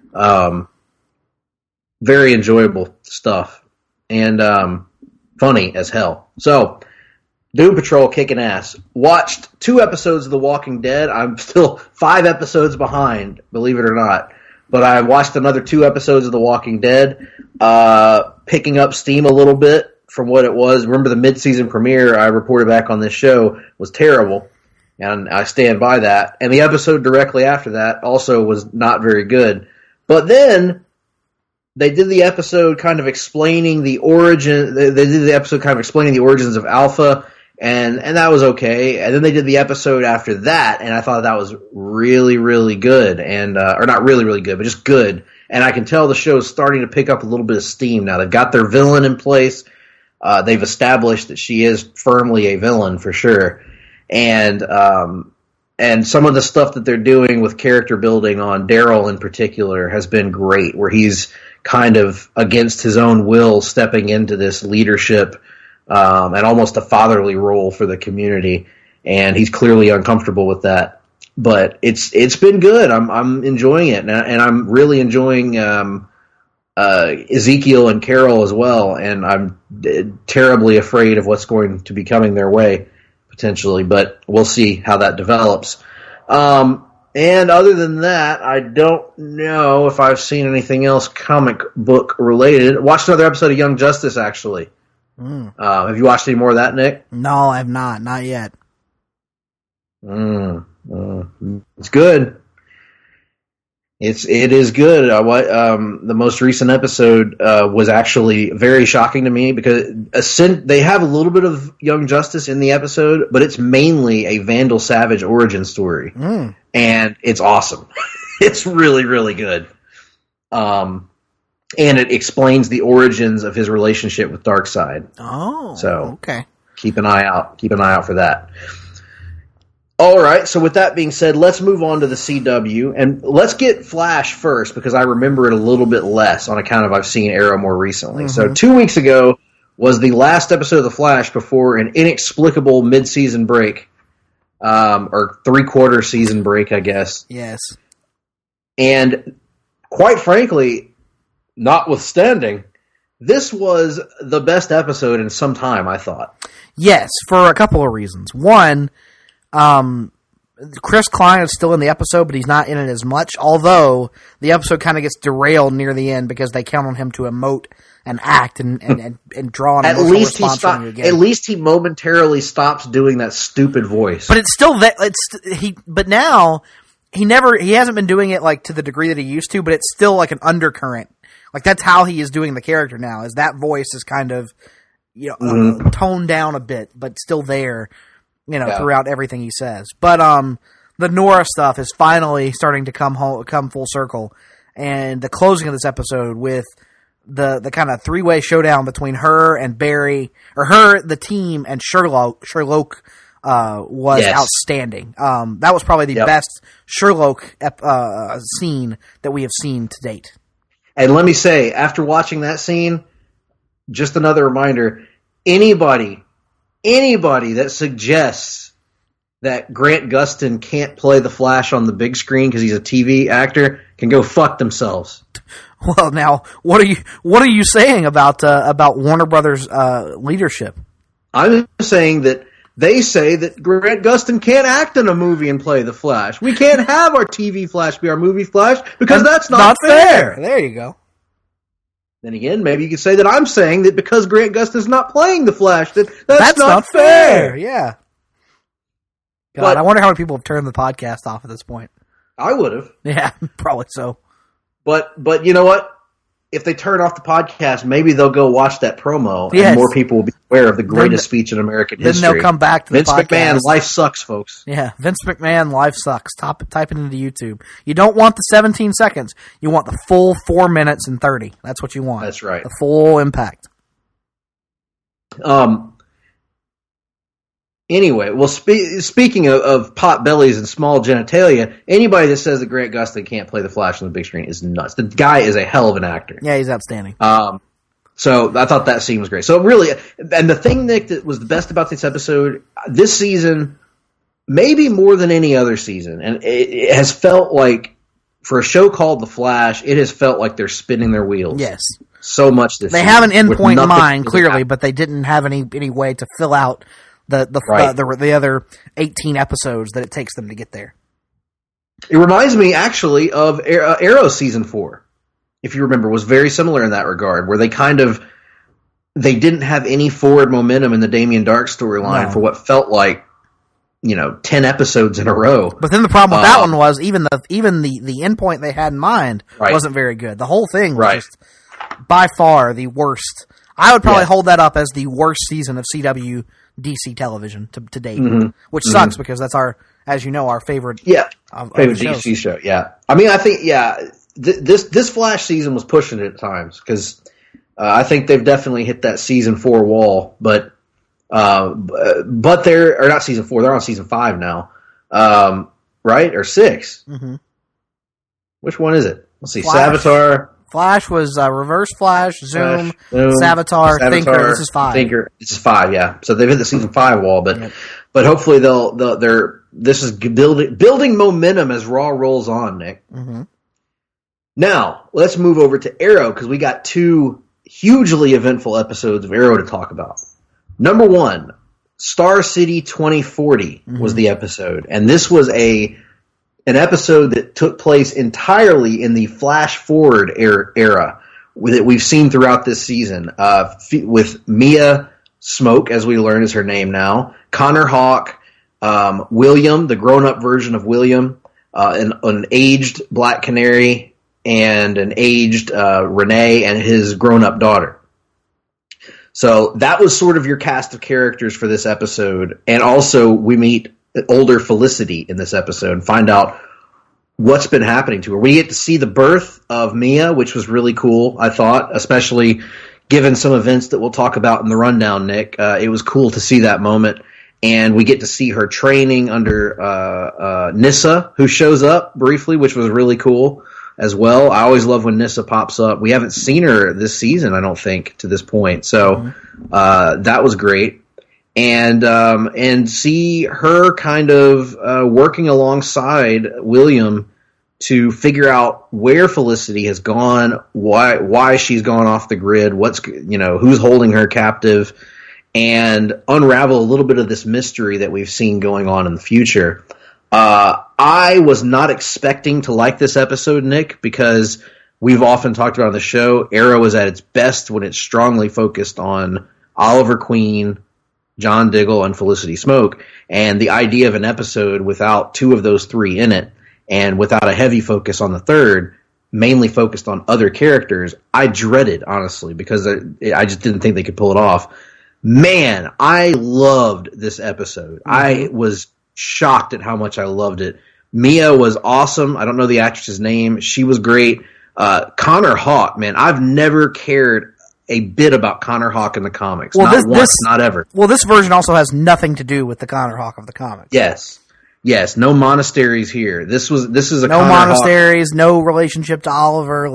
Very enjoyable stuff. And funny as hell. So, Doom Patrol kicking ass. Watched 2 episodes of The Walking Dead. I'm still 5 episodes behind, believe it or not. But I watched another 2 episodes of The Walking Dead, picking up steam a little bit from what it was. Remember the mid-season premiere I reported back on this show was terrible, and I stand by that. And the episode directly after that also was not very good. But then they did the episode kind of explaining the origin. They did the episode kind of explaining the origins of Alpha, and that was okay. And then they did the episode after that, and I thought that was really, really good, and or not really, really good, but just good. And I can tell the show is starting to pick up a little bit of steam now. They've got their villain in place. They've established that she is firmly a villain for sure, and some of the stuff that they're doing with character building on Daryl in particular has been great, where he's kind of against his own will stepping into this leadership and almost a fatherly role for the community, and he's clearly uncomfortable with that. But it's been good. I'm enjoying it, and I'm really enjoying Ezekiel and Carol as well, and I'm terribly afraid of what's going to be coming their way potentially, but we'll see how that develops. And other than that, I don't know if I've seen anything else comic book related. Watched another episode of Young Justice, actually. Have you watched any more of that, Nick? No, I have not yet. It's good. It is good. The most recent episode was actually very shocking to me because they have a little bit of Young Justice in the episode, but it's mainly a Vandal Savage origin story, and it's awesome. It's really, really good. And it explains the origins of his relationship with Darkseid. Oh, so okay. Keep an eye out. Keep an eye out for that. All right, so with that being said, let's move on to the CW, and let's get Flash first, because I remember it a little bit less on account of I've seen Arrow more recently. So 2 weeks ago was the last episode of The Flash before an inexplicable mid-season break, or three-quarter season break, I guess. Yes. And quite frankly, notwithstanding, this was the best episode in some time, I thought. Yes, for a couple of reasons. One, Chris Klein is still in the episode, but he's not in it as much, although the episode kind of gets derailed near the end because they count on him to emote and act and draw an emotional response from you again. At least he momentarily stops doing that stupid voice. But it's still that but now he hasn't been doing it like to the degree that he used to, but it's still like an undercurrent. Like that's how he is doing the character now. Is that voice is kind of toned down a bit, but still there, throughout everything he says. But the Nora stuff is finally starting to come full circle, and the closing of this episode with the kind of three-way showdown between her and Barry, or her, the team, and Sherlock was outstanding. That was probably the best Sherlock scene that we have seen to date. And let me say, after watching that scene, just another reminder, anybody that suggests that Grant Gustin can't play the Flash on the big screen because he's a TV actor can go fuck themselves. Well, now, what are you saying about Warner Brothers leadership? I'm saying that they say that Grant Gustin can't act in a movie and play the Flash. We can't have our TV Flash be our movie Flash because that's not fair. There you go. Then again, maybe you could say that I'm saying that because Grant Gustin's not playing the Flash, that's not fair. Yeah. God, I wonder how many people have turned the podcast off at this point. I would have. Yeah, probably so. But you know what? If they turn off the podcast, maybe they'll go watch that promo, and more people will be aware of the greatest speech in American history. Then they'll come back to the podcast. Vince McMahon, life sucks, folks. Yeah, Vince McMahon, life sucks. Type it into YouTube. You don't want the 17 seconds. You want the full 4 minutes and 30. That's what you want. That's right. The full impact. Anyway, well, speaking of pot bellies and small genitalia, anybody that says that Grant Gustin can't play the Flash on the big screen is nuts. The guy is a hell of an actor. Yeah, he's outstanding. So I thought that scene was great. So really, and the thing, Nick, that was the best about this episode, this season, maybe more than any other season, and it has felt like, for a show called The Flash, it has felt like they're spinning their wheels. Yes. So much this season. They have an endpoint in mind, clearly, but they didn't have any way to fill out the other 18 episodes that it takes them to get there. It reminds me, actually, of Arrow Season 4. If you remember, was very similar in that regard, where they didn't have any forward momentum in the Damien Dark storyline for what felt like, 10 episodes in a row. But then the problem with that one was even the endpoint they had in mind wasn't very good. The whole thing was just by far the worst. I would probably hold that up as the worst season of CW DC television to date, which sucks because that's our favorite favorite DC show. Yeah, I mean, I think this Flash season was pushing it at times because I think they've definitely hit that season 4 wall, but they're not season 4; they're on season 5 now, right, or 6? Mm-hmm. Which one is it? Let's see, Flash. Savitar. Flash was Reverse Flash, Zoom, Savitar, Thinker. This is 5. This is 5, yeah. So they've hit the season 5 wall, but hopefully this is building momentum as Raw rolls on, Nick. Mm-hmm. Now let's move over to Arrow because we got 2 hugely eventful episodes of Arrow to talk about. Number 1, Star City 2040 was the episode, and this was an episode that took place entirely in the Flash Forward era that we've seen throughout this season, with Mia Smoke, as we learn is her name now, Connor Hawke, William, the grown-up version of William, an aged Black Canary, and an aged Renee and his grown-up daughter. So that was sort of your cast of characters for this episode, and also we meet older Felicity in this episode and find out what's been happening to her. We get to see the birth of Mia, which was really cool, I thought, especially given some events that we'll talk about in the rundown, Nick. It was cool to see that moment. And we get to see her training under Nyssa, who shows up briefly, which was really cool as well. I always love when Nyssa pops up. We haven't seen her this season, I don't think, to this point. So that was great. And see her kind of working alongside William to figure out where Felicity has gone, why she's gone off the grid, who's holding her captive, and unravel a little bit of this mystery that we've seen going on in the future. I was not expecting to like this episode, Nick, because we've often talked about on the show, Arrow is at its best when it's strongly focused on Oliver Queen, John Diggle, and Felicity Smoke, and the idea of an episode without two of those three in it, and without a heavy focus on the third, mainly focused on other characters, I dreaded, honestly, because I just didn't think they could pull it off. Man, I loved this episode. I was shocked at how much I loved it. Mia was awesome. I don't know the actress's name. She was great. Connor Hawke, man, I've never cared a bit about Connor Hawke in the comics. Well, not once, not ever. Well, this version also has nothing to do with the Connor Hawke of the comics. Yes, no monasteries here. This is a no Connor monasteries, Hawke. No relationship to Oliver.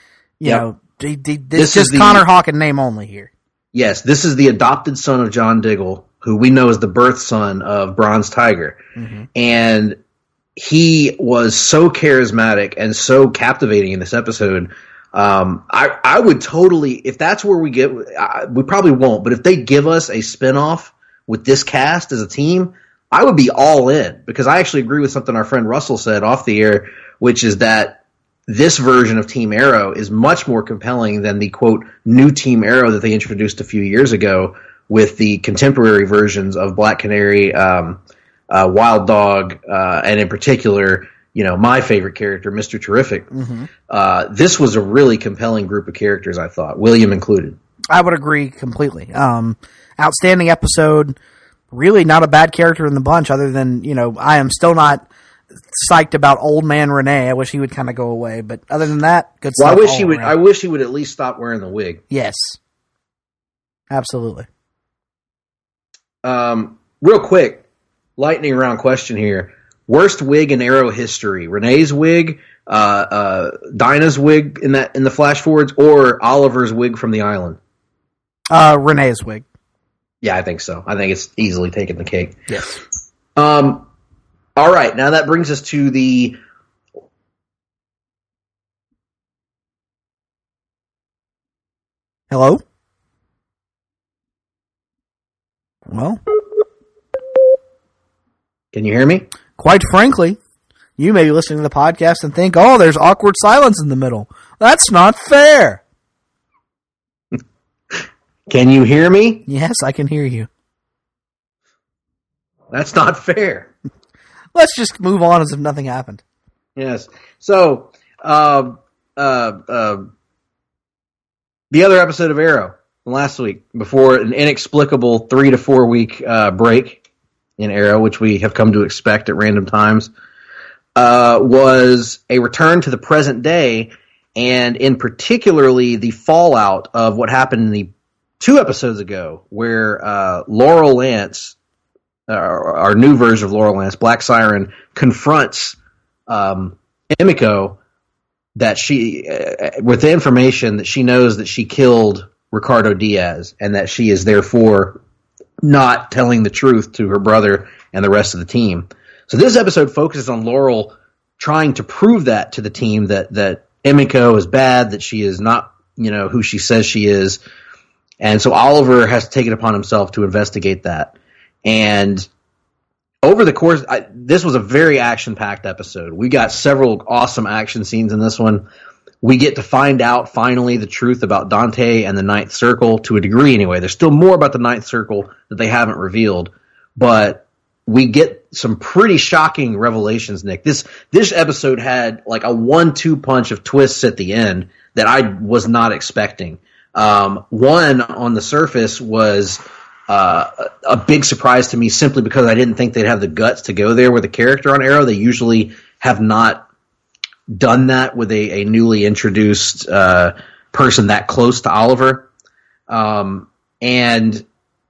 This is Connor Hawke in name only here. Yes, this is the adopted son of John Diggle, who we know is the birth son of Bronze Tiger. Mm-hmm. And he was so charismatic and so captivating in this episode. I would totally, if that's where we get, we probably won't, but if they give us a spinoff with this cast as a team, I would be all in, because I actually agree with something our friend Russell said off the air, which is that this version of Team Arrow is much more compelling than the, quote, new Team Arrow that they introduced a few years ago with the contemporary versions of Black Canary, Wild Dog, and in particular, my favorite character, Mr. Terrific. Mm-hmm. This was a really compelling group of characters, I thought, William included. I would agree completely. Outstanding episode. Really not a bad character in the bunch, other than, I am still not psyched about Old Man Renee. I wish he would kind of go away, but other than that, good stuff. I wish he would at least stop wearing the wig. Yes. Absolutely. Real quick, lightning round question here. Worst wig in Arrow history: Renee's wig, Dinah's wig in the flash forwards, or Oliver's wig from the island? Renee's wig. Yeah, I think so. I think it's easily taken the cake. Yes. All right, now that brings us to the... Hello? Well? Can you hear me? Quite frankly, you may be listening to the podcast and think, oh, there's awkward silence in the middle. That's not fair. Can you hear me? Yes, I can hear you. That's not fair. Let's just move on as if nothing happened. Yes. So, the other episode of Arrow from last week, before an inexplicable 3 to 4 week break in Arrow, which we have come to expect at random times, was a return to the present day, and in particularly the fallout of what happened in the 2 episodes ago, where Laurel Lance, our new version of Laurel Lance, Black Siren, confronts Emiko that she, with the information that she knows that she killed Ricardo Diaz, and that she is therefore not telling the truth to her brother and the rest of the team. So this episode focuses on Laurel trying to prove that to the team, that Emiko is bad, that she is not, who she says she is. And so Oliver has to take it upon himself to investigate that. And over the course, this was a very action-packed episode. We got several awesome action scenes in this one. We get to find out, finally, the truth about Dante and the Ninth Circle, to a degree anyway. There's still more about the Ninth Circle that they haven't revealed. But we get some pretty shocking revelations, Nick. This episode had like a 1-2 punch of twists at the end that I was not expecting. One on the surface was a big surprise to me, simply because I didn't think they'd have the guts to go there with a character on Arrow. They usually have not done that with a newly introduced person that close to Oliver. And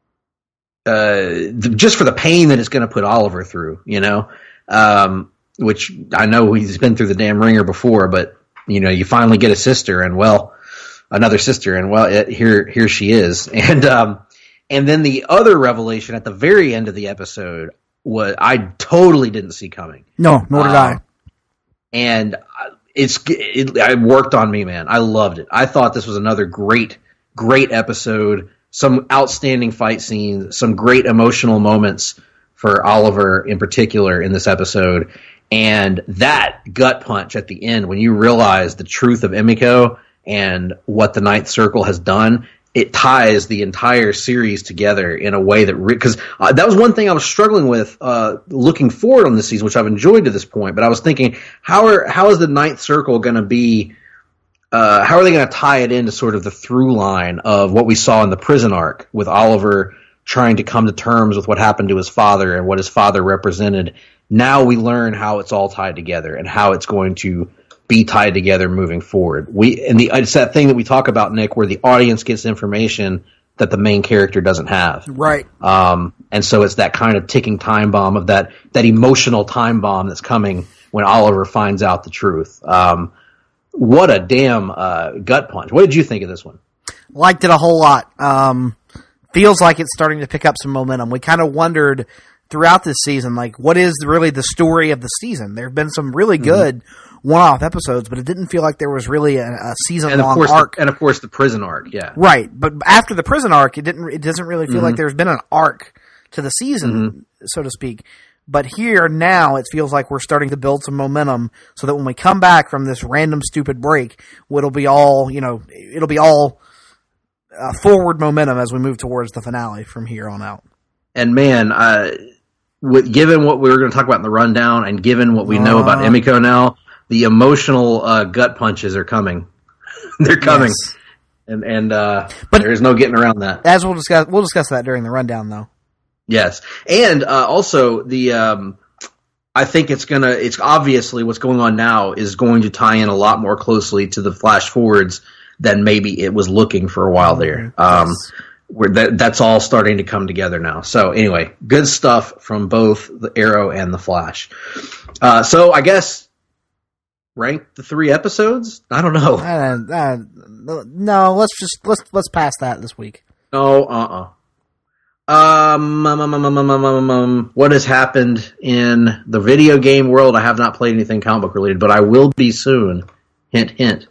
just for the pain that it's going to put Oliver through, which I know he's been through the damn ringer before, but you finally get a sister, and another sister, and here she is. And then the other revelation at the very end of the episode, I totally didn't see coming. No, nor did I. and it worked on me, man. I loved it. I thought this was another great episode. Some outstanding fight scenes, some great emotional moments for Oliver in particular in this episode. And that gut punch at the end, when you realize the truth of Emiko and what the Ninth Circle has done, it ties the entire series together in a way that, because that was one thing I was struggling with looking forward on this season, which I've enjoyed to this point. But I was thinking, how is the Ninth Circle going to be? How are they going to tie it into sort of the through line of what we saw in the prison arc with Oliver trying to come to terms with what happened to his father and what his father represented? Now we learn how it's all tied together and how it's going to be tied together moving forward. It's that thing that we talk about, Nick, where the audience gets information that the main character doesn't have. Right. And so it's that kind of ticking time bomb of that emotional time bomb that's coming when Oliver finds out the truth. What a damn gut punch. What did you think of this one? Liked it a whole lot. Feels like it's starting to pick up some momentum. We kind of wondered throughout this season, like, what is really the story of the season? There have been some really good one-off episodes, but it didn't feel like there was really a season-long arc. And of course, the prison arc, yeah. Right, but after the prison arc, it doesn't really feel like there's been an arc to the season, so to speak. But here, now, it feels like we're starting to build some momentum so that when we come back from this random stupid break, it'll be all forward momentum as we move towards the finale from here on out. And man, given what we were going to talk about in the rundown and given what we know about Emiko now, the emotional gut punches are coming. They're coming. Yes. And but there's no getting around that. As we'll discuss that during the rundown, though. Yes, and also I think it's obviously what's going on now is going to tie in a lot more closely to the flash forwards than maybe it was looking for a while there. Where that's all starting to come together now. So anyway, good stuff from both the Arrow and the Flash. So I guess rank the 3 episodes. I don't know. No, let's pass that this week. No, what has happened in the video game world? I have not played anything comic book related, but I will be soon. Hint, hint.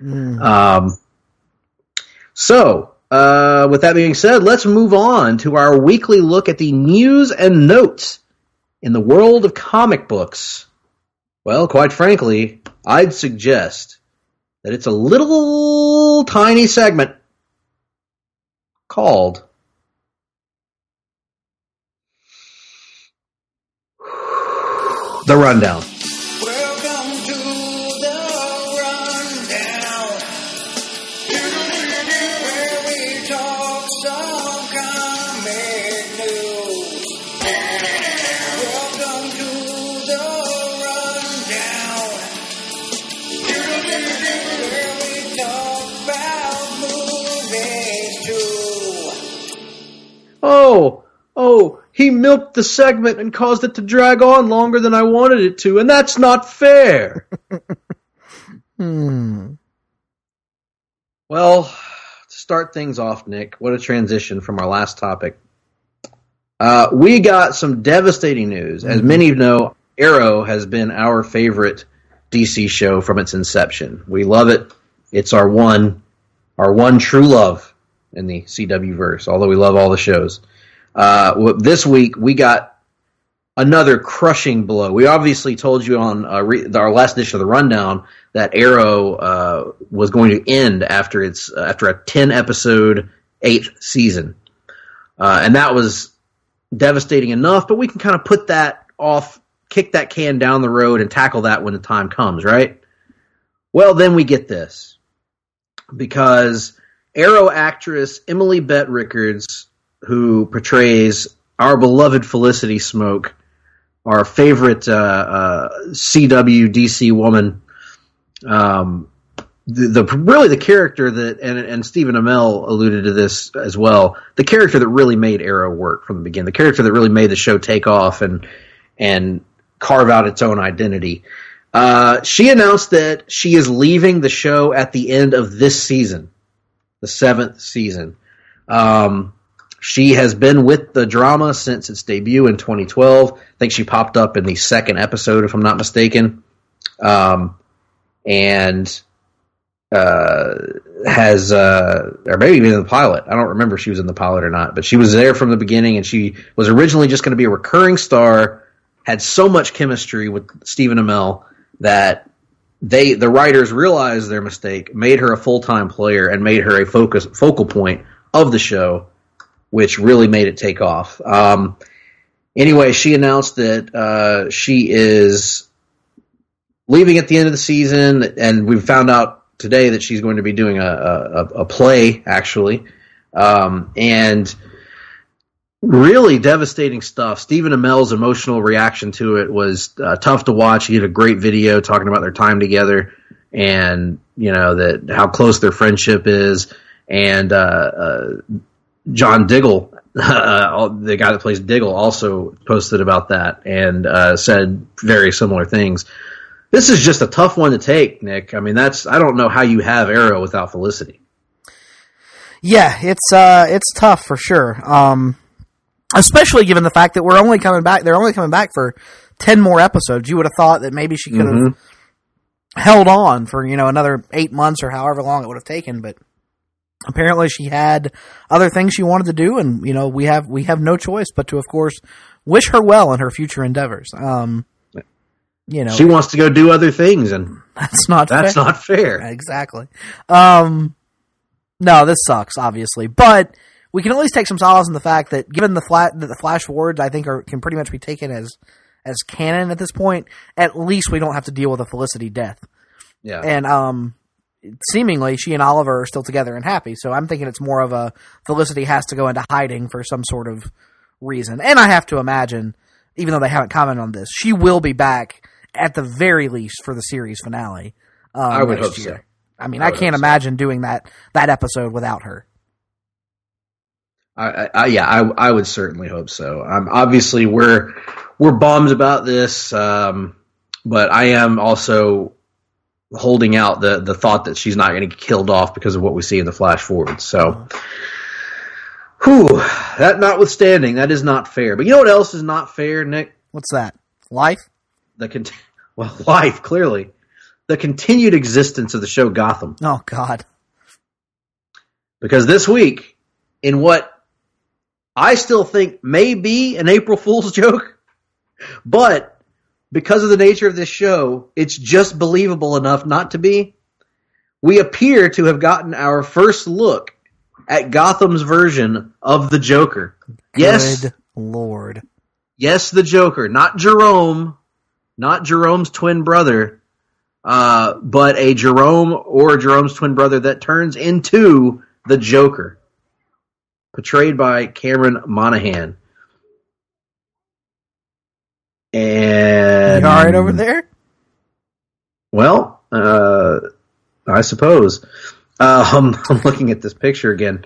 So, with that being said, let's move on to our weekly look at the news and notes in the world of comic books. Well, quite frankly, I'd suggest that it's a little tiny segment called The Rundown. Welcome to the Rundown, where we talk some comic news. Welcome to the Rundown, where we talk about movies too. Oh, he milked the segment and caused it to drag on longer than I wanted it to, and that's not fair. Well, to start things off, Nick, what a transition from our last topic. We got some devastating news. As many of you know, Arrow has been our favorite DC show from its inception. We love it. It's our one true love in the CW verse, although we love all the shows. This week, we got another crushing blow. We obviously told you on our last edition of the Rundown that Arrow was going to end after a 10-episode 8th season. And that was devastating enough, but we can kind of put that off, kick that can down the road, and tackle that when the time comes, right? Well, then we get this. Because Arrow actress Emily Bett Rickards, who portrays our beloved Felicity Smoke, our favorite CW DC woman, the character that, and Stephen Amell alluded to this as well, the character that really made Arrow work from the beginning, the character that really made the show take off and carve out its own identity. She announced that she is leaving the show at the end of this season, the 7th season. She has been with the drama since its debut in 2012. I think she popped up in the 2nd episode, if I'm not mistaken. and has or maybe even in the pilot. I don't remember if she was in the pilot or not, but she was there from the beginning, and she was originally just going to be a recurring star. Had so much chemistry with Stephen Amell that the writers realized their mistake, made her a full-time player, and made her a focal point of the show, which really made it take off. Anyway, she announced that she is leaving at the end of the season, and we found out today that she's going to be doing a play, actually, and really devastating stuff. Stephen Amell's emotional reaction to it was tough to watch. He did a great video talking about their time together, and that how close their friendship is. And John Diggle, the guy that plays Diggle, also posted about that and said very similar things. This is just a tough one to take, Nick. I mean, I don't know how you have Arrow without Felicity. Yeah, it's tough for sure. Especially given the fact that they're only coming back for 10 more episodes. You would have thought that maybe she could have held on for, another 8 months or however long it would have taken, but apparently she had other things she wanted to do, and, we have no choice but to, of course, wish her well in her future endeavors. She wants to go do other things, and that's not fair. Exactly. No, this sucks, obviously, but we can at least take some solace in the fact that, given that the flash forwards, I think, can pretty much be taken as canon at this point. At least we don't have to deal with a Felicity death. Yeah, and seemingly she and Oliver are still together and happy. So I'm thinking it's more of a Felicity has to go into hiding for some sort of reason. And I have to imagine, even though they haven't commented on this, she will be back at the very least for the series finale. I would hope so. I mean, I can't imagine doing that episode without her. I would certainly hope so. Obviously, we're bummed about this, but I am also holding out the thought that she's not going to get killed off because of what we see in the flash forward. So, that notwithstanding, that is not fair. But you know what else is not fair, Nick? What's that? Life? Life, clearly. The continued existence of the show Gotham. Oh, God. Because this week, in what I still think may be an April Fool's joke, but because of the nature of this show, it's just believable enough not to be, we appear to have gotten our first look at Gotham's version of the Joker. Good Lord. Yes, the Joker. Not Jerome. Not Jerome's twin brother, but a Jerome or Jerome's twin brother that turns into the Joker, portrayed by Cameron Monaghan. And you all right over there? Well, I suppose. I'm looking at this picture again.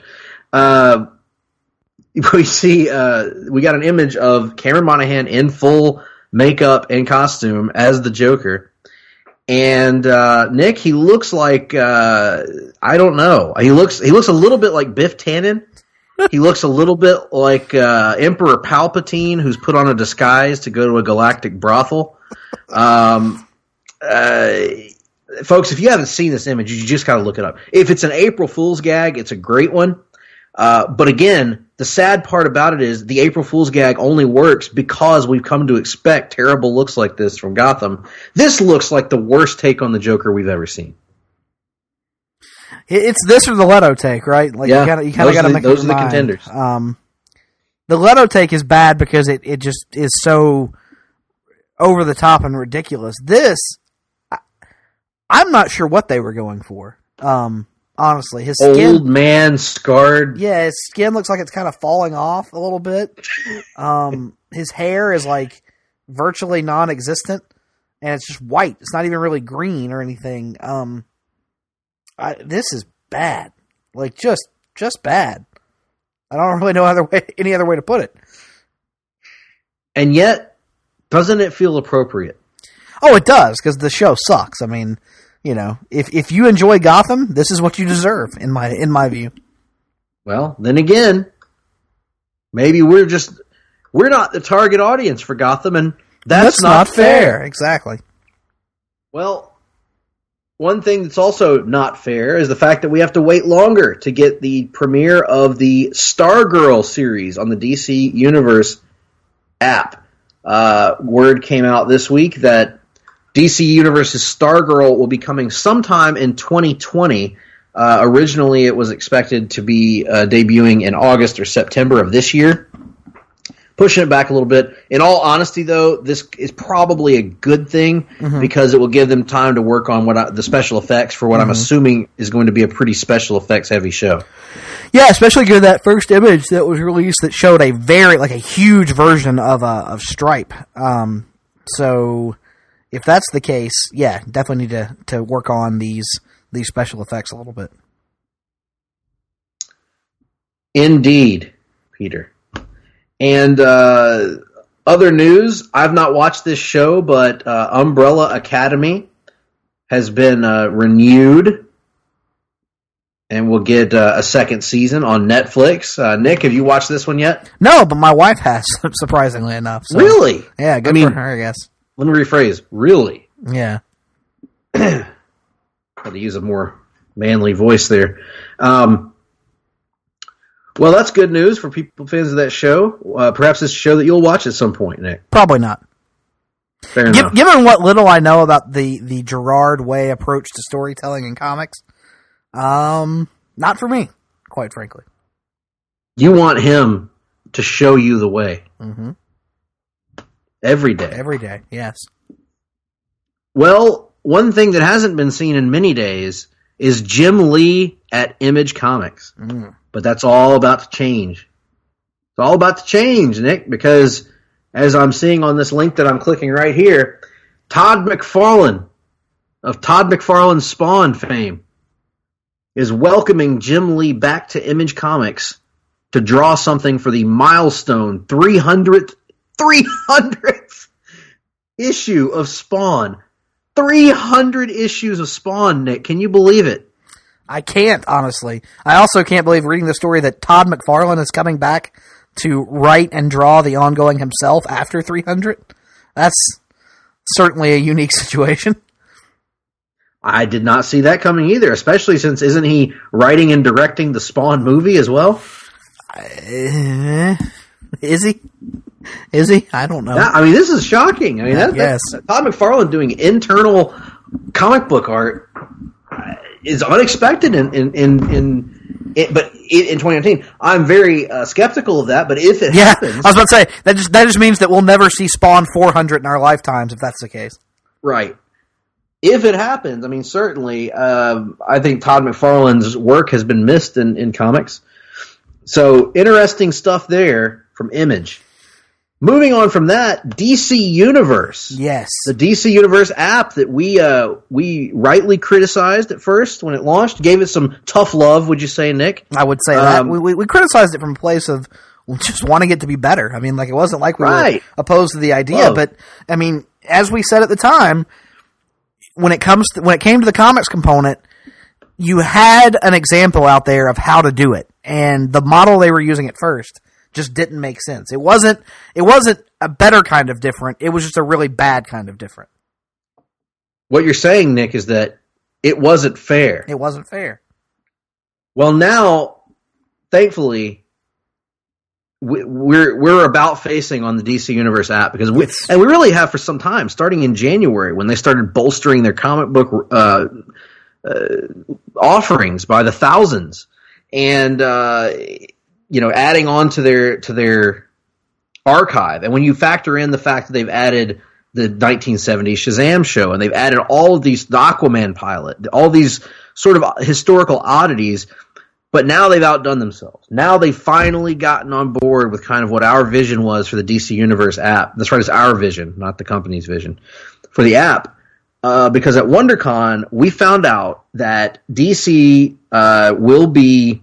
We see we got an image of Cameron Monaghan in full makeup and costume as the Joker. And Nick, he looks like I don't know. He looks a little bit like Biff Tannen. He looks a little bit like Emperor Palpatine, who's put on a disguise to go to a galactic brothel. Folks, if you haven't seen this image, you just got to look it up. If it's an April Fool's gag, it's a great one. But again, the sad part about it is the April Fool's gag only works because we've come to expect terrible looks like this from Gotham. This looks like the worst take on the Joker we've ever seen. It's this or the Leto take, right? Like, yeah, you kind of got to make those are the contenders. The Leto take is bad because it just is so over the top and ridiculous. This, I'm not sure what they were going for. Honestly, his skin, old man scarred. Yeah, his skin looks like it's kind of falling off a little bit. His hair is like virtually non-existent, and it's just white. It's not even really green or anything. This is bad, like just bad. I don't really know any other way to put it. And yet, doesn't it feel appropriate? Oh, it does, because the show sucks. I mean, you know, if you enjoy Gotham, this is what you deserve, in my view. Well, then again, maybe we're not the target audience for Gotham, and that's not fair. Exactly. Well, one thing that's also not fair is the fact that we have to wait longer to get the premiere of the Stargirl series on the DC Universe app. Word came out this week that DC Universe's Stargirl will be coming sometime in 2020. Originally, it was expected to be debuting in August or September of this year. Pushing it back a little bit. In all honesty, though, this is probably a good thing because it will give them time to work on the special effects for what I'm assuming is going to be a pretty special effects heavy show. Yeah, especially given that first image that was released that showed a huge version of Stripe. So if that's the case, yeah, definitely need to work on these special effects a little bit. Indeed, Peter. And other news, I've not watched this show, but Umbrella Academy has been renewed, and we'll get a second season on Netflix. Nick, have you watched this one yet? No, but my wife has, surprisingly enough. So, really? Yeah, good for her, I guess. Let me rephrase. Really? Yeah. Had to use a more manly voice there. Well, that's good news for people fans of that show. Perhaps it's a show that you'll watch at some point, Nick. Probably not. Fair enough. Given what little I know about the Gerard Way approach to storytelling in comics, not for me, quite frankly. You want him to show you the way. Mm-hmm. Every day. Every day, yes. Well, one thing that hasn't been seen in many days is Jim Lee at Image Comics. But that's all about to change. It's all about to change, Nick, because as I'm seeing on this link that I'm clicking right here, Todd McFarlane of Todd McFarlane's Spawn fame is welcoming Jim Lee back to Image Comics to draw something for the milestone 300th issue of Spawn. 300 issues of Spawn, Nick. Can you believe it? I can't, honestly. I also can't believe reading the story that Todd McFarlane is coming back to write and draw the ongoing himself after 300. That's certainly a unique situation. I did not see that coming either, especially since isn't he writing and directing the Spawn movie as well? Is he? Is he? I don't know. Yeah, I mean, this is shocking. I mean, that's Todd McFarlane doing internal comic book art is unexpected but in 2019. I'm very skeptical of that, but if it happens... I was about to say, that just means that we'll never see Spawn 400 in our lifetimes, if that's the case. Right. If it happens, I mean, certainly, I think Todd McFarlane's work has been missed in comics. So, interesting stuff there from Image. Moving on from that, DC Universe. Yes. The DC Universe app that we rightly criticized at first when it launched, gave it some tough love, would you say, Nick? I would say that. We criticized it from a place of just wanting it to be better. I mean, like, it wasn't like we were opposed to the idea, but, I mean, as we said at the time, when it came to the comics component, you had an example out there of how to do it, and the model they were using at first just didn't make sense. It wasn't a better kind of different. It was just a really bad kind of different. What you're saying, Nick, is that it wasn't fair. It wasn't fair. Well, now, thankfully, we're about facing on the DC Universe app because we really have for some time, starting in January when they started bolstering their comic book offerings by the thousands, and adding on to their archive. And when you factor in the fact that they've added the 1970s Shazam show, and they've added all of these, the Aquaman pilot, all these sort of historical oddities, but now they've outdone themselves. Now they've finally gotten on board with kind of what our vision was for the DC Universe app. That's right, it's our vision, not the company's vision, for the app. Because at WonderCon, we found out that DC will be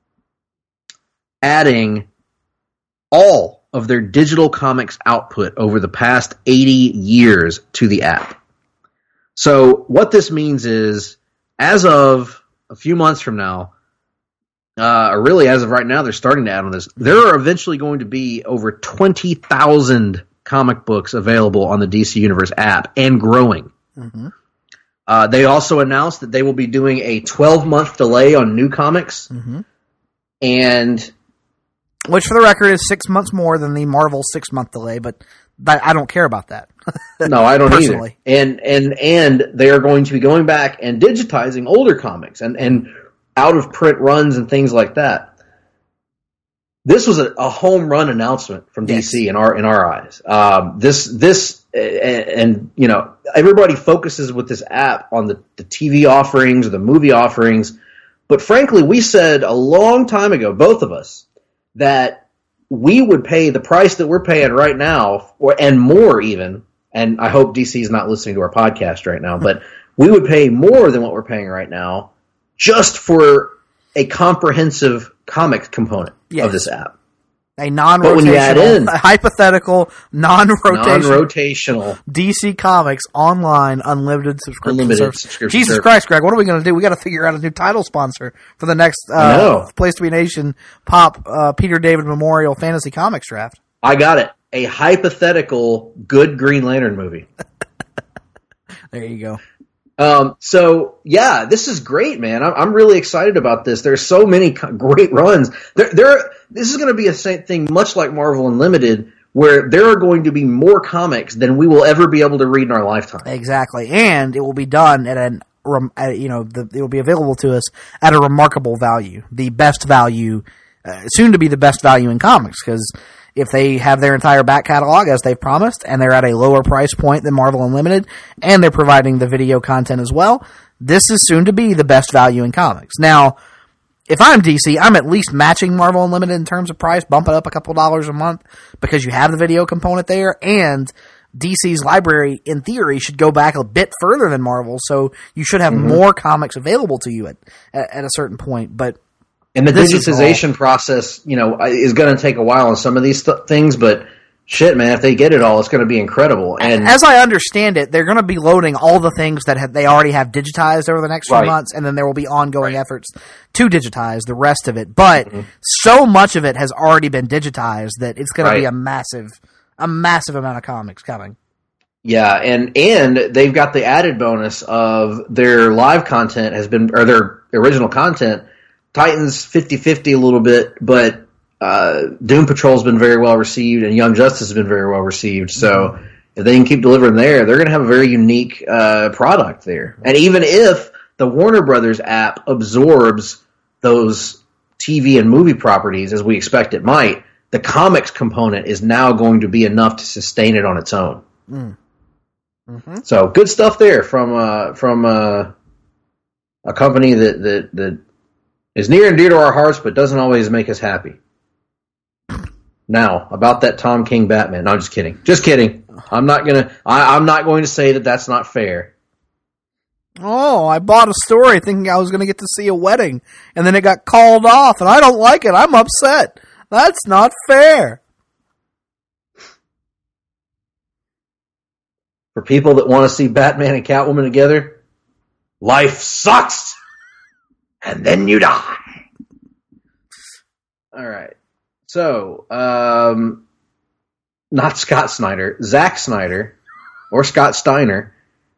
adding all of their digital comics output over the past 80 years to the app. So what this means is, as of a few months from now, or really as of right now, they're starting to add on this, there are eventually going to be over 20,000 comic books available on the DC Universe app and growing. Mm-hmm. They also announced that they will be doing a 12-month delay on new comics. Mm-hmm. And which, for the record, is 6 months more than the Marvel 6-month delay, but I don't care about that. No, I don't personally. either. And they are going to be going back and digitizing older comics and out-of-print runs and things like that. This was a home run announcement from DC in our eyes. And you know, everybody focuses with this app on the TV offerings or the movie offerings, but frankly, we said a long time ago, both of us, that we would pay the price that we're paying right now, and more even. And I hope DC is not listening to our podcast right now, but we would pay more than what we're paying right now just for a comprehensive comics component of this app. A non-rotational, but when you add in a hypothetical, non-rotational DC Comics online unlimited subscription service. Jesus Christ, Greg, what are we going to do? We got to figure out a new title sponsor for the next Place to Be Nation Pop Peter David Memorial Fantasy Comics Draft. I got it. A hypothetical good Green Lantern movie. There you go. So yeah, this is great, man. I'm really excited about this. There's so many great runs. This is going to be a same thing, much like Marvel Unlimited, where there are going to be more comics than we will ever be able to read in our lifetime. Exactly, and it will be done at it will be available to us at a remarkable value, the best value, soon to be the best value in comics, because if they have their entire back catalog as they've promised, and they're at a lower price point than Marvel Unlimited, and they're providing the video content as well, this is soon to be the best value in comics. Now, if I'm DC, I'm at least matching Marvel Unlimited in terms of price, bump it up a couple dollars a month, because you have the video component there, and DC's library, in theory, should go back a bit further than Marvel, so you should have more comics available to you at a certain point, but and the digitization process, you know, is going to take a while on some of these things, but shit, man, if they get it all, it's going to be incredible. And as I understand it, they're going to be loading all the things that they already have digitized over the next few months, and then there will be ongoing efforts to digitize the rest of it. But so much of it has already been digitized that it's going to be a massive amount of comics coming. Yeah, and they've got the added bonus of their live content or their original content Titans 50-50 a little bit, but Doom Patrol's been very well received, and Young Justice has been very well received. So if they can keep delivering there, they're going to have a very unique product there. And even if the Warner Brothers app absorbs those TV and movie properties, as we expect it might, the comics component is now going to be enough to sustain it on its own. So good stuff there from a company that is near and dear to our hearts, but doesn't always make us happy. Now, about that Tom King Batman. No, I'm just kidding. Just kidding. I'm not going to say that that's not fair. Oh, I bought a story thinking I was going to get to see a wedding, and then it got called off, and I don't like it. I'm upset. That's not fair. For people that want to see Batman and Catwoman together, life sucks! And then you die. All right. So, not Scott Snyder, Zack Snyder, or Scott Steiner,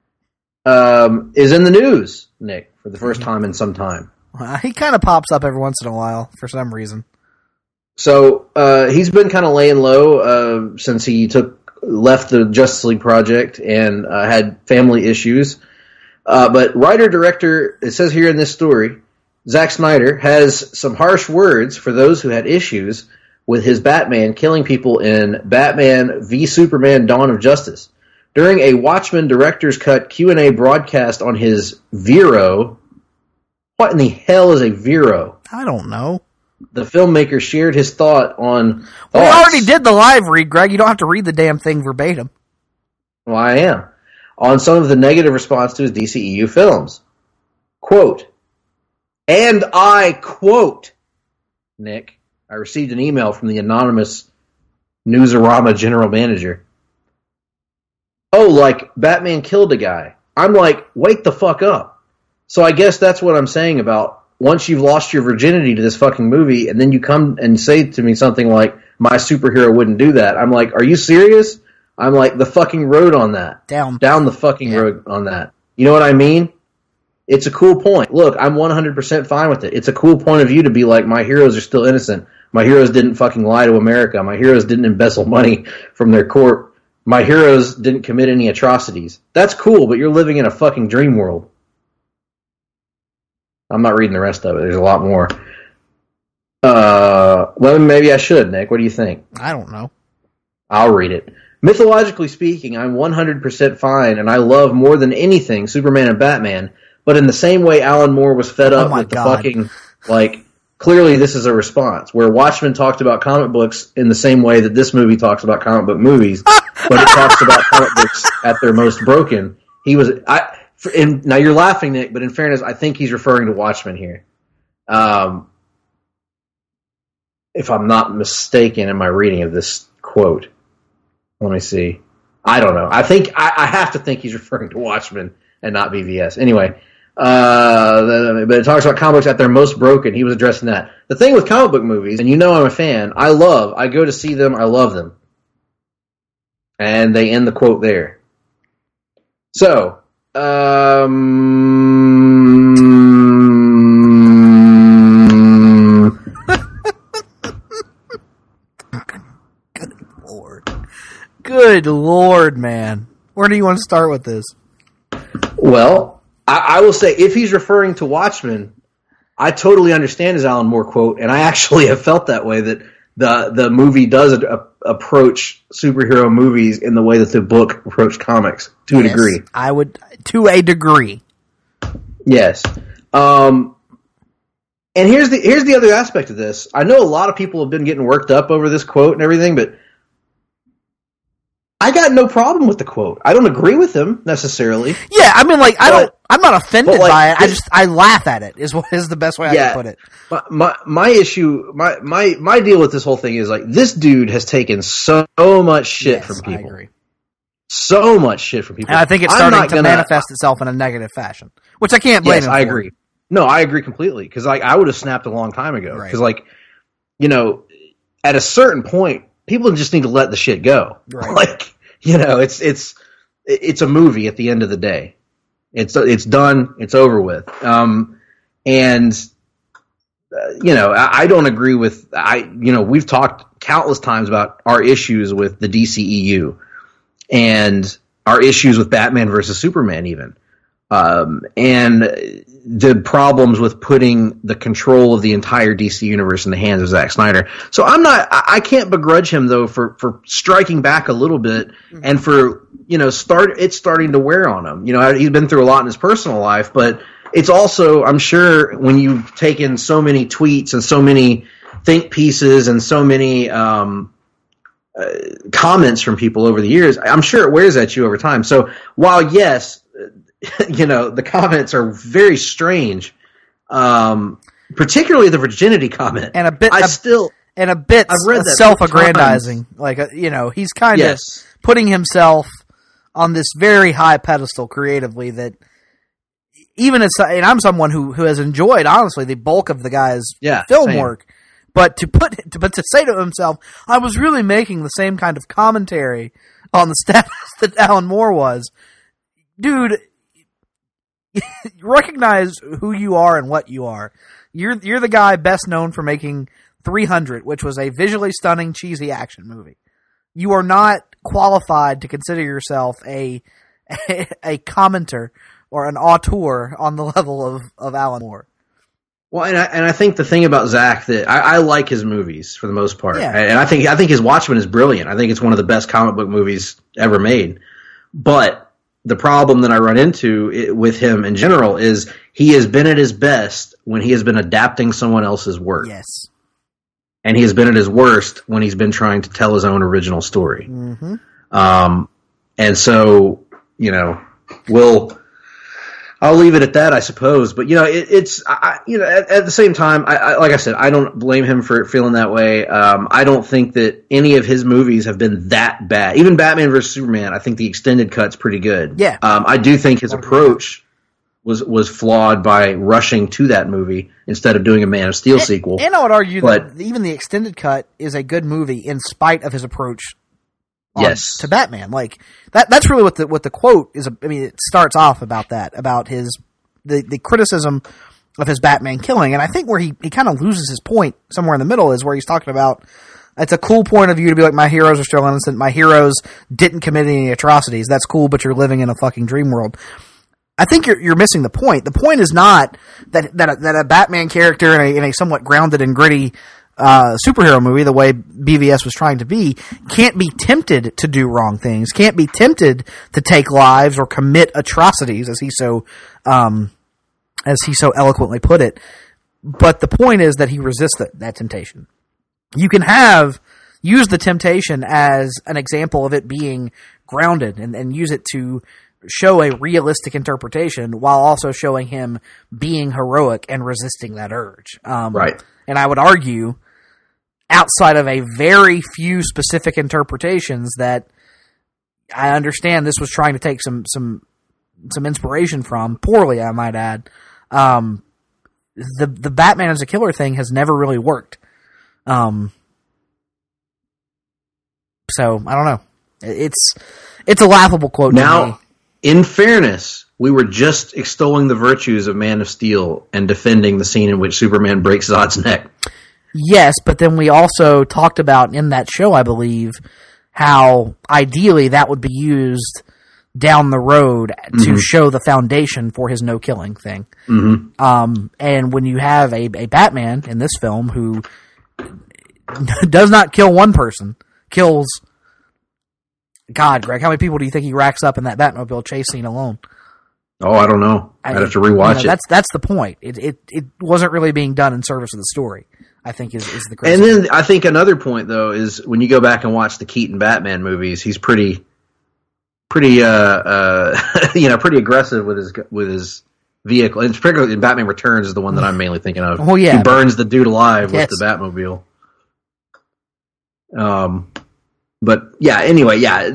is in the news, Nick, for the first time in some time. He kind of pops up every once in a while for some reason. So, he's been kind of laying low since he left the Justice League project and had family issues. But writer-director, it says here in this story, Zack Snyder has some harsh words for those who had issues with his Batman killing people in Batman v Superman Dawn of Justice. During a Watchmen Director's Cut Q&A broadcast on his Vero, what in the hell is a Vero? I don't know. The filmmaker shared his thought on... We already did the live read, Greg. You don't have to read the damn thing verbatim. Well, I am. On some of the negative response to his DCEU films. Quote, and I quote, Nick, I received an email from the anonymous Newsarama general manager. Oh, like, Batman killed a guy. I'm like, wake the fuck up. So I guess that's what I'm saying about once you've lost your virginity to this fucking movie and then you come and say to me something like, my superhero wouldn't do that. I'm like, are you serious? I'm like, the fucking road on that. Down the fucking road on that. You know what I mean? It's a cool point. Look, I'm 100% fine with it. It's a cool point of view to be like, my heroes are still innocent. My heroes didn't fucking lie to America. My heroes didn't embezzle money from their corp. My heroes didn't commit any atrocities. That's cool, but you're living in a fucking dream world. I'm not reading the rest of it. There's a lot more. Well, maybe I should, Nick. What do you think? I don't know. I'll read it. Mythologically speaking, I'm 100% fine, and I love more than anything Superman and Batman, but in the same way Alan Moore was fed up with the fucking, like, clearly this is a response, where Watchmen talked about comic books in the same way that this movie talks about comic book movies, but it talks about comic books at their most broken. Now you're laughing, Nick, but in fairness, I think he's referring to Watchmen here. If I'm not mistaken in my reading of this quote. Let me see. I don't know. I have to think he's referring to Watchmen and not BVS. Anyway, but it talks about comic books at their most broken. He was addressing that. The thing with comic book movies, and you know I'm a fan, I go to see them, I love them. And they end the quote there. So, Good Lord, man. Where do you want to start with this? Well, I will say, if he's referring to Watchmen, I totally understand his Alan Moore quote, and I actually have felt that way, that the movie does approach superhero movies in the way that the book approached comics, to a degree. I would, to a degree. Yes. And here's the other aspect of this. I know a lot of people have been getting worked up over this quote and everything, but I got no problem with the quote. I don't agree with him necessarily. Yeah, I mean, like, I'm not offended by it. I laugh at it. Is the best way I can put it. My issue, my deal with this whole thing is, like, this dude has taken so much shit from people. I agree. So much shit from people. And I think it's starting to manifest itself in a negative fashion, which I can't blame him for. I agree. No, I agree completely, because, like, I would have snapped a long time ago. Because, like, you know, at a certain point, people just need to let the shit go. Right. Like, you know, it's a movie at the end of the day. It's done. It's over with. You know, I don't agree with, we've talked countless times about our issues with the DCEU and our issues with Batman versus Superman even. And the problems with putting the control of the entire DC universe in the hands of Zack Snyder. So I can't begrudge him though for striking back a little bit and for, you know, starting to wear on him. You know, he's been through a lot in his personal life, but it's also, I'm sure, when you've taken so many tweets and so many think pieces and so many comments from people over the years, I'm sure it wears at you over time. So while, yes, you know, the comments are very strange, particularly the virginity comment. And a bit self-aggrandizing. Like, you know, he's kind of putting himself on this very high pedestal creatively that even and I'm someone who has enjoyed, honestly, the bulk of the guy's film work. But to say to himself, I was really making the same kind of commentary on the status that Alan Moore was. Dude, recognize who you are and what you are. You're the guy best known for making 300, which was a visually stunning, cheesy action movie. You are not qualified to consider yourself a commenter or an auteur on the level of Alan Moore. Well, and I think the thing about Zach that I like his movies for the most part, and I think his Watchmen is brilliant. I think it's one of the best comic book movies ever made. But the problem that I run into with him in general is he has been at his best when he has been adapting someone else's work. Yes. And he has been at his worst when he's been trying to tell his own original story. Mm-hmm. And so, you know, I'll leave it at that, I suppose. But, you know, at the same time, I like I said, I don't blame him for feeling that way. I don't think that any of his movies have been that bad. Even Batman vs. Superman, I think the extended cut's pretty good. Yeah. I do think his approach was flawed by rushing to that movie instead of doing a Man of Steel sequel. And I would argue that even the extended cut is a good movie in spite of his approach to Batman. Like that's really what the quote is. I mean, it starts off about that, about the criticism of his Batman killing. And I think where he kind of loses his point somewhere in the middle is where he's talking about, it's a cool point of view to be like, my heroes are still innocent. My heroes didn't commit any atrocities. That's cool, but you're living in a fucking dream world. I think you're missing the point. The point is not that a Batman character in a somewhat grounded and gritty superhero movie, the way BVS was trying to be, can't be tempted to do wrong things, can't be tempted to take lives or commit atrocities, as he so eloquently put it. But the point is that he resists that temptation. You can use the temptation as an example of it being grounded and use it to show a realistic interpretation while also showing him being heroic and resisting that urge. Right. And I would argue, outside of a very few specific interpretations that I understand this was trying to take some inspiration from, poorly I might add, the Batman as a killer thing has never really worked. So I don't know. It's a laughable quote to me. In fairness, we were just extolling the virtues of Man of Steel and defending the scene in which Superman breaks Zod's neck. Yes, but then we also talked about in that show, I believe, how ideally that would be used down the road to show the foundation for his no-killing thing. Mm-hmm. And when you have a Batman in this film who does not kill one person, kills... God, Greg, how many people do you think he racks up in that Batmobile chase scene alone? Oh, I don't know. I'd have to rewatch it. That's the point. It wasn't really being done in service of the story, I think is the criticism. And then I think another point, though, is when you go back and watch the Keaton Batman movies, he's pretty aggressive with his vehicle. And particularly in Batman Returns is the one that I'm mainly thinking of. Oh, yeah. He burns the dude alive with the Batmobile. But yeah, anyway, yeah,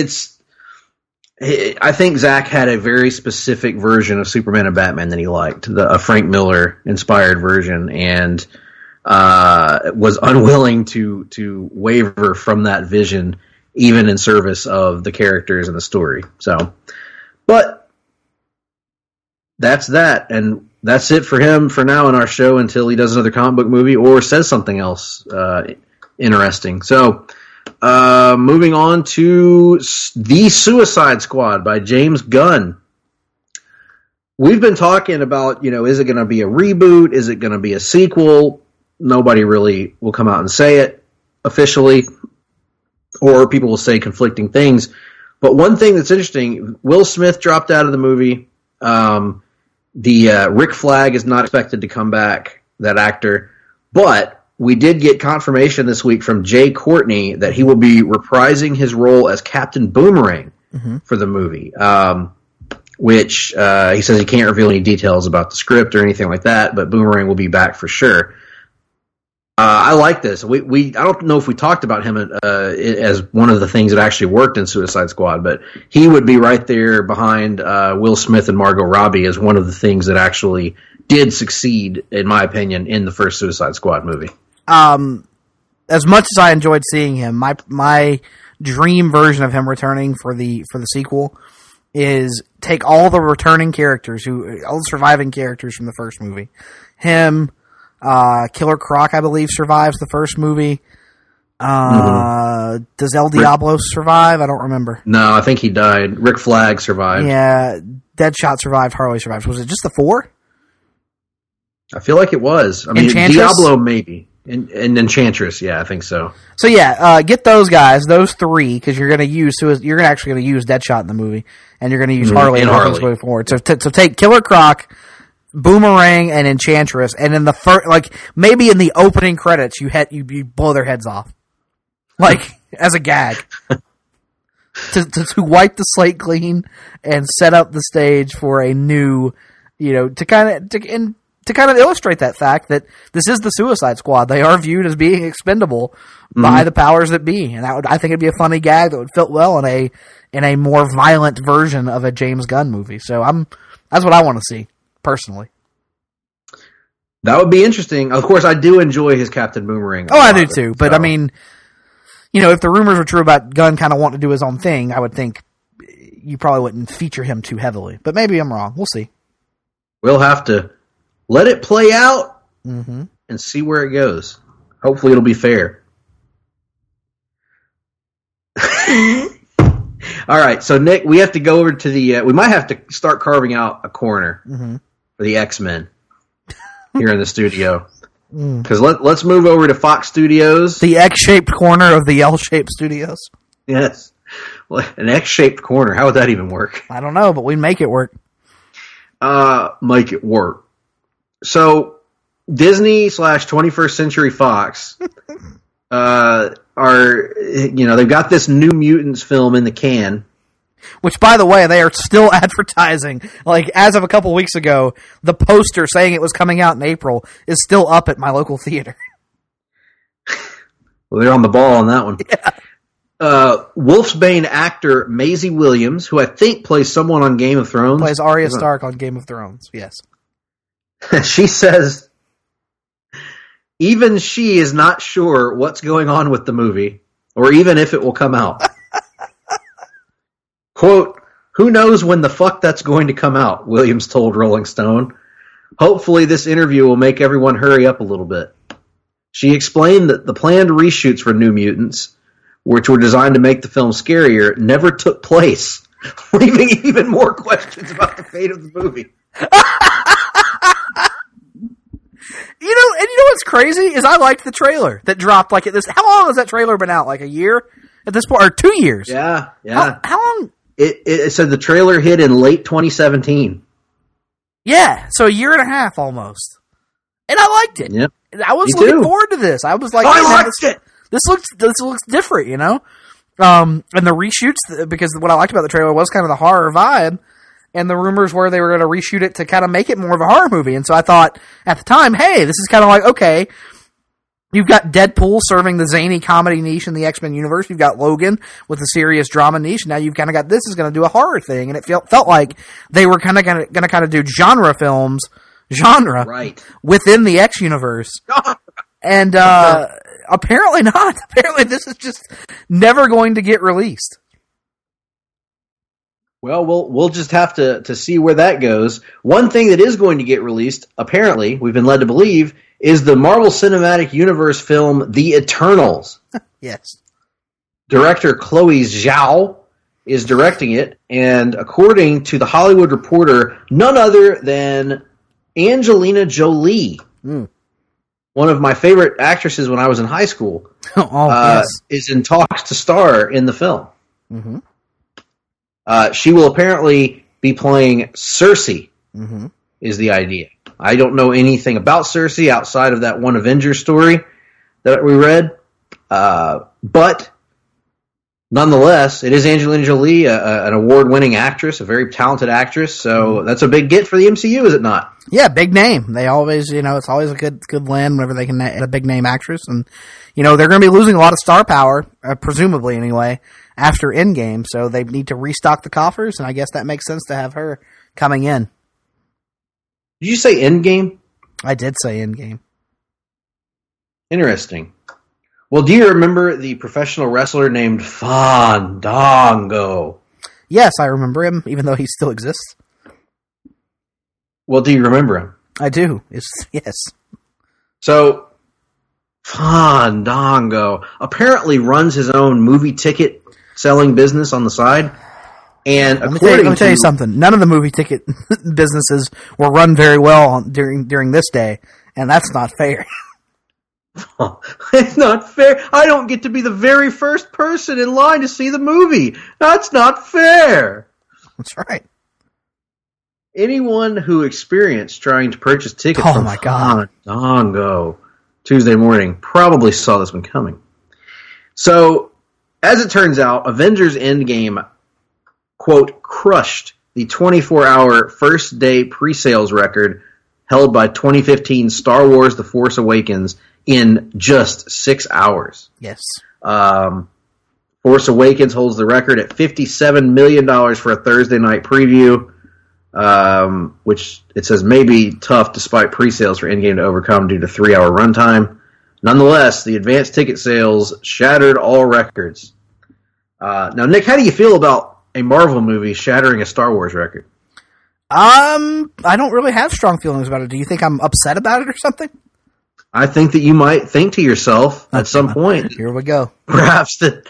I think Zach had a very specific version of Superman and Batman that he liked, a Frank Miller inspired version, and was unwilling to waver from that vision, even in service of the characters and the story. So, but that's that, and that's it for him for now in our show until he does another comic book movie or says something else interesting. So. Moving on to The Suicide Squad by James Gunn. We've been talking about, is it going to be a reboot? Is it going to be a sequel? Nobody really will come out and say it officially, or people will say conflicting things. But one thing that's interesting, Will Smith dropped out of the movie. The Rick Flag is not expected to come back, that actor, but we did get confirmation this week from Jay Courtney that he will be reprising his role as Captain Boomerang for the movie, which he says he can't reveal any details about the script or anything like that, but Boomerang will be back for sure. I like this. I don't know if we talked about him as one of the things that actually worked in Suicide Squad, but he would be right there behind Will Smith and Margot Robbie as one of the things that actually did succeed, in my opinion, in the first Suicide Squad movie. As much as I enjoyed seeing him, my dream version of him returning for the sequel is take all the returning characters, all the surviving characters from the first movie. Him, Killer Croc, I believe, survives the first movie. Does El Diablo survive? I don't remember. No, I think he died. Rick Flag survived. Yeah, Deadshot survived. Harley survived. Was it just the 4? I feel like it was. I mean, Diablo maybe. And Enchantress, yeah, I think so. So yeah, get those guys, those 3, because you're actually going to use Deadshot in the movie, and you're going to use Harley and Harley going forward. So take Killer Croc, Boomerang, and Enchantress, and in the first, maybe in the opening credits, you blow their heads off, as a gag, to wipe the slate clean and set up the stage for a new, to kind of illustrate that fact that this is the Suicide Squad. They are viewed as being expendable by the powers that be, and I think it'd be a funny gag that would fit well in a more violent version of a James Gunn movie. So that's what I want to see personally. That would be interesting. Of course, I do enjoy his Captain Boomerang. Oh, I do too. But I mean, if the rumors were true about Gunn kind of wanting to do his own thing, I would think you probably wouldn't feature him too heavily. But maybe I'm wrong. We'll see. We'll have to let it play out and see where it goes. Hopefully it'll be fair. All right, so Nick, we have to go over to the. We might have to start carving out a corner for the X-Men here in the studio. Because let's move over to Fox Studios. The X-shaped corner of the L-shaped studios. Yes, well, an X-shaped corner. How would that even work? I don't know, but we make it work. Make it work. So Disney / 21st Century Fox they've got this New Mutants film in the can. Which, by the way, they are still advertising. Like, as of a couple weeks ago, the poster saying it was coming out in April is still up at my local theater. Well, they're on the ball on that one. Yeah. Wolfsbane actor Maisie Williams, who I think plays someone on Game of Thrones. Plays Arya Stark on Game of Thrones, yes. She says, even she is not sure what's going on with the movie, or even if it will come out. Quote, who knows when the fuck that's going to come out, Williams told Rolling Stone. Hopefully this interview will make everyone hurry up a little bit. She explained that the planned reshoots for New Mutants, which were designed to make the film scarier, never took place, leaving even more questions about the fate of the movie. You know what's crazy is I liked the trailer that dropped like at this. How long has that trailer been out? Like a year at this point, or 2 years? Yeah. How long? It said the trailer hit in late 2017. Yeah, so a year and a half almost, and I liked it. Yep. I was looking forward to this. I was like, I liked it. This looks different, and the reshoots, because what I liked about the trailer was kind of the horror vibe. And the rumors were they were going to reshoot it to kind of make it more of a horror movie. And so I thought at the time, hey, this is kind of like, okay, you've got Deadpool serving the zany comedy niche in the X-Men universe. You've got Logan with the serious drama niche. Now you've kind of got this is going to do a horror thing. And it felt like they were kind of going to kind of do genre right, within the X universe. And apparently not. Apparently this is just never going to get released. Well, we'll just have to see where that goes. One thing that is going to get released, apparently, we've been led to believe, is the Marvel Cinematic Universe film The Eternals. Yes. Director Chloe Zhao is directing it, and according to The Hollywood Reporter, none other than Angelina Jolie, one of my favorite actresses when I was in high school, yes. is in talks to star in the film. Mm-hmm. She will apparently be playing Cersei, is the idea. I don't know anything about Cersei outside of that one Avengers story that we read. But nonetheless, it is Angelina Jolie, an award-winning actress, a very talented actress. So that's a big get for the MCU, is it not? Yeah, big name. They always, it's always a good land whenever they can get a big name actress. And, they're going to be losing a lot of star power, presumably anyway, after Endgame, so they need to restock the coffers, and I guess that makes sense to have her coming in. Did you say Endgame? I did say Endgame. Interesting. Well, do you remember the professional wrestler named Fandango? Yes, I remember him, even though he still exists. Well, do you remember him? I do. Yes. So, Fandango apparently runs his own movie ticket selling business on the side. And let me tell you something. None of the movie ticket businesses were run very well during this day, and that's not fair. It's not fair. I don't get to be the very first person in line to see the movie. That's not fair. That's right. Anyone who experienced trying to purchase tickets from Fandango Tuesday morning probably saw this one coming. So, as it turns out, Avengers Endgame, quote, crushed the 24-hour first-day pre-sales record held by 2015 Star Wars The Force Awakens in just 6 hours. Yes. Force Awakens holds the record at $57 million for a Thursday night preview, which it says may be tough despite pre-sales for Endgame to overcome due to 3-hour runtime. Nonetheless, the advanced ticket sales shattered all records. Now, Nick, how do you feel about a Marvel movie shattering a Star Wars record? I don't really have strong feelings about it. Do you think I'm upset about it or something? I think that you might think to yourself at some point, Here we go. perhaps that,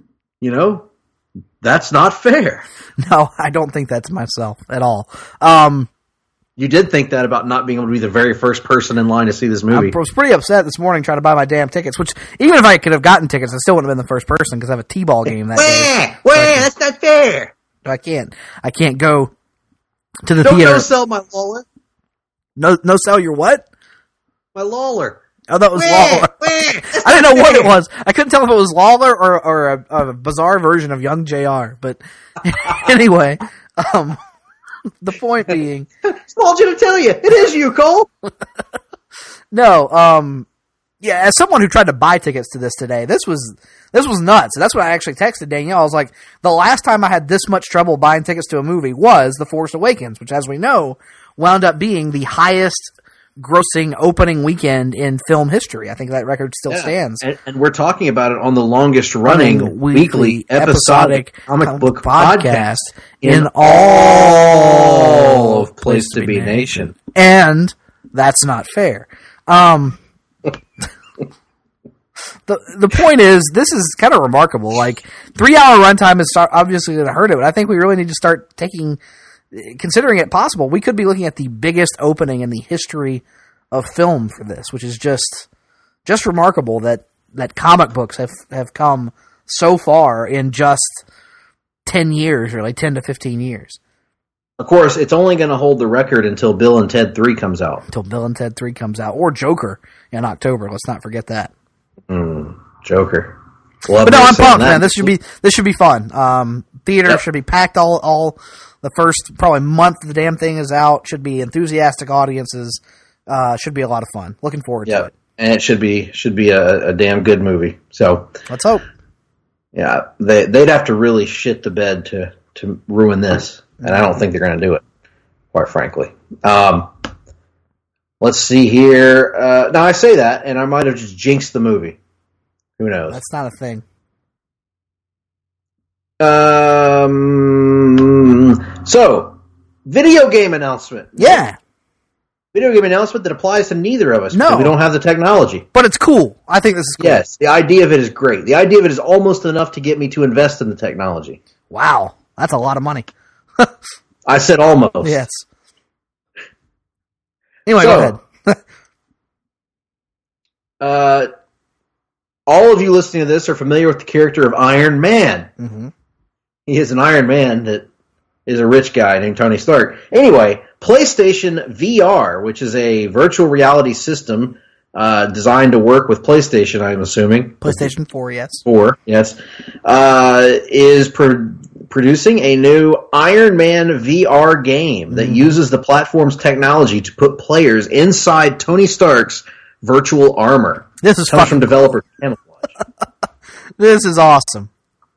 that's not fair. No, I don't think that's myself at all. You did think that about not being able to be the very first person in line to see this movie. I was pretty upset this morning trying to buy my damn tickets, which even if I could have gotten tickets, I still wouldn't have been the first person because I have a T-ball game that day. That's not fair. I can't go to the Don't theater. no sell my Lawler. No sell your what? My Lawler. Oh, that was Lawler. I didn't know what it was. I couldn't tell if it was Lawler or a bizarre version of Young JR. But anyway, the point being, Told you to tell you, it is you, Cole. no. Yeah, as someone who tried to buy tickets to this today, this was nuts. That's what I actually texted Danielle. I was like, the last time I had this much trouble buying tickets to a movie was The Force Awakens, which, as we know, wound up being the highest grossing opening weekend in film history. I think that record still stands. And we're talking about it on the longest running weekly episodic comic book podcast in all of Place to Be Nation. And that's not fair. The point is, this is kind of remarkable. Like, 3-hour runtime is obviously going to hurt it, but I think we really need to start considering it possible. We could be looking at the biggest opening in the history of film for this, which is just remarkable that comic books have come so far in just 10 years, really, 10 to 15 years. Of course, it's only going to hold the record until Bill and Ted 3 comes out. Until Bill and Ted 3 comes out. Or Joker in October. Let's not forget that. Joker. But no, I'm pumped, man. This should be fun. Theater should be packed all the first probably month the damn thing is out. Should be enthusiastic audiences. Should be a lot of fun. Looking forward to it. And it should be a damn good movie. So let's hope. Yeah, they'd have to really shit the bed to ruin this, and I don't think they're going to do it, quite frankly. Let's see here. Now, I say that, and I might have just jinxed the movie. Who knows? That's not a thing. So, video game announcement. Yeah. Video game announcement that applies to neither of us. No. We don't have the technology. But it's cool. I think this is cool. Yes, the idea of it is great. The idea of it is almost enough to get me to invest in the technology. Wow. That's a lot of money. I said almost. Yes. Anyway, go ahead. All of you listening to this are familiar with the character of Iron Man. Mm-hmm. He is an Iron Man that is a rich guy named Tony Stark. Anyway, PlayStation VR, which is a virtual reality system designed to work with PlayStation, I'm assuming. PlayStation 4, yes. 4, yes. Is producing a new Iron Man VR game that uses the platform's technology to put players inside Tony Stark's virtual armor. This is comes from developer Camouflage. This is awesome.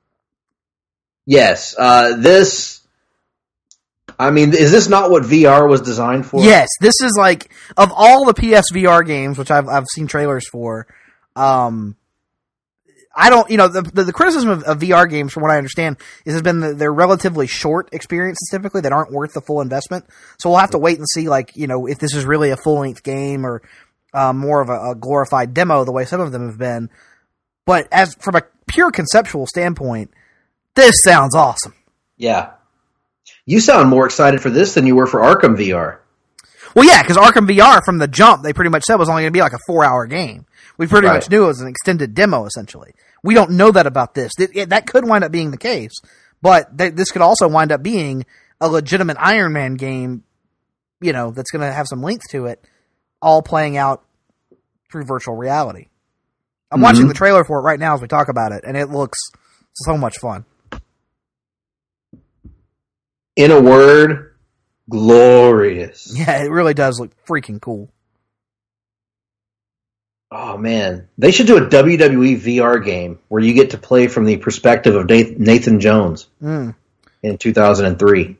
Yes, is this not what VR was designed for? Yes, this is like, of all the PSVR games, which I've seen trailers for, I don't, the criticism of VR games, from what I understand, has been they're relatively short experiences typically that aren't worth the full investment. So we'll have to wait and see, if this is really a full-length game or more of a glorified demo, the way some of them have been. But as from a pure conceptual standpoint, this sounds awesome. Yeah. You sound more excited for this than you were for Arkham VR. Well, yeah, because Arkham VR, from the jump, they pretty much said was only going to be like a 4-hour game. We pretty much knew it was an extended demo, essentially. We don't know that about this. That could wind up being the case, but this could also wind up being a legitimate Iron Man game, that's going to have some length to it, all playing out through virtual reality. I'm watching the trailer for it right now as we talk about it, and it looks so much fun. In a word, glorious. Yeah, it really does look freaking cool. Oh, man. They should do a WWE VR game where you get to play from the perspective of Nathan Jones in 2003.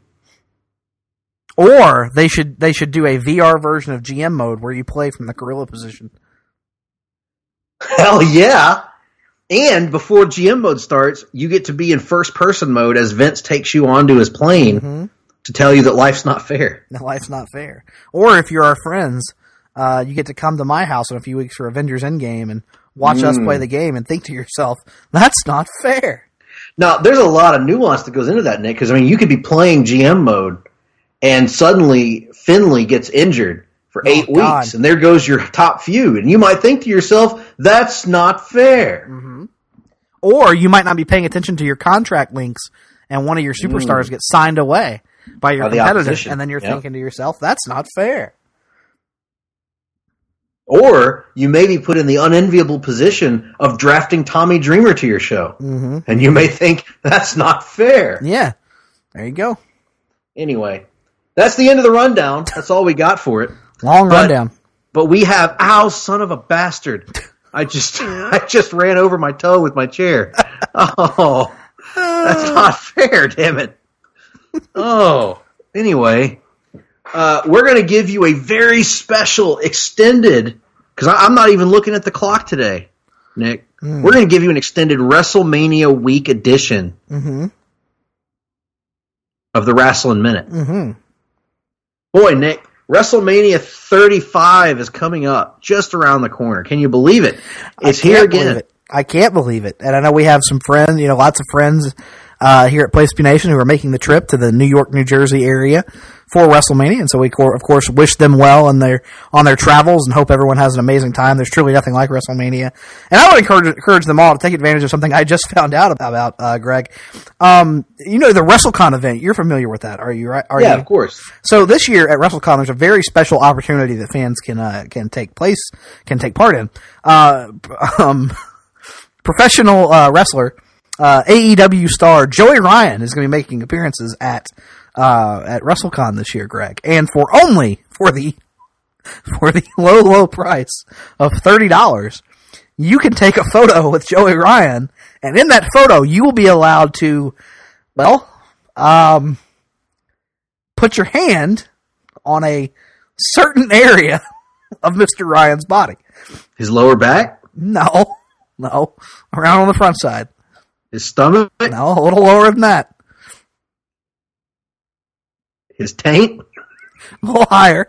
Or they should do a VR version of GM mode where you play from the gorilla position. Hell yeah. And before GM mode starts, you get to be in first-person mode as Vince takes you onto his plane to tell you that life's not fair. No, life's not fair. Or if you're our friends, you get to come to my house in a few weeks for Avengers Endgame and watch us play the game and think to yourself, that's not fair. Now, there's a lot of nuance that goes into that, Nick, because, I mean, you could be playing GM mode and suddenly Finley gets injured for 8 weeks, and there goes your top feud. And you might think to yourself, that's not fair. Mm-hmm. Or you might not be paying attention to your contract links, and one of your superstars gets signed away by your competitors, and then you're thinking to yourself, that's not fair. Or you may be put in the unenviable position of drafting Tommy Dreamer to your show. Mm-hmm. And you may think, that's not fair. Yeah. There you go. Anyway, that's the end of the rundown. That's all we got for it. Long rundown. But we have, son of a bastard. I just ran over my toe with my chair. Oh, that's not fair, damn it. Oh, anyway, we're going to give you a very special extended, because I'm not even looking at the clock today, Nick. We're going to give you an extended WrestleMania week edition of the Wrestling Minute. Boy, Nick, WrestleMania 35 is coming up just around the corner. Can you believe it? It's here again. I can't believe it. And I know we have some friends, lots of friends here at Place to Be Nation who are making the trip to the New York, New Jersey area for WrestleMania. And so we, of course, wish them well on their travels and hope everyone has an amazing time. There's truly nothing like WrestleMania. And I would encourage them all to take advantage of something I just found out about, Greg. The WrestleCon event, you're familiar with that, are you? Right? Yeah, of course. So this year at WrestleCon, there's a very special opportunity that fans can take part in. Professional wrestler, AEW star Joey Ryan is going to be making appearances at WrestleCon this year, Greg, and for the low price of $30, you can take a photo with Joey Ryan, and in that photo, you will be allowed to, put your hand on a certain area of Mr. Ryan's body. His lower back? No, around on the front side. His stomach? No, a little lower than that. His taint? A little higher.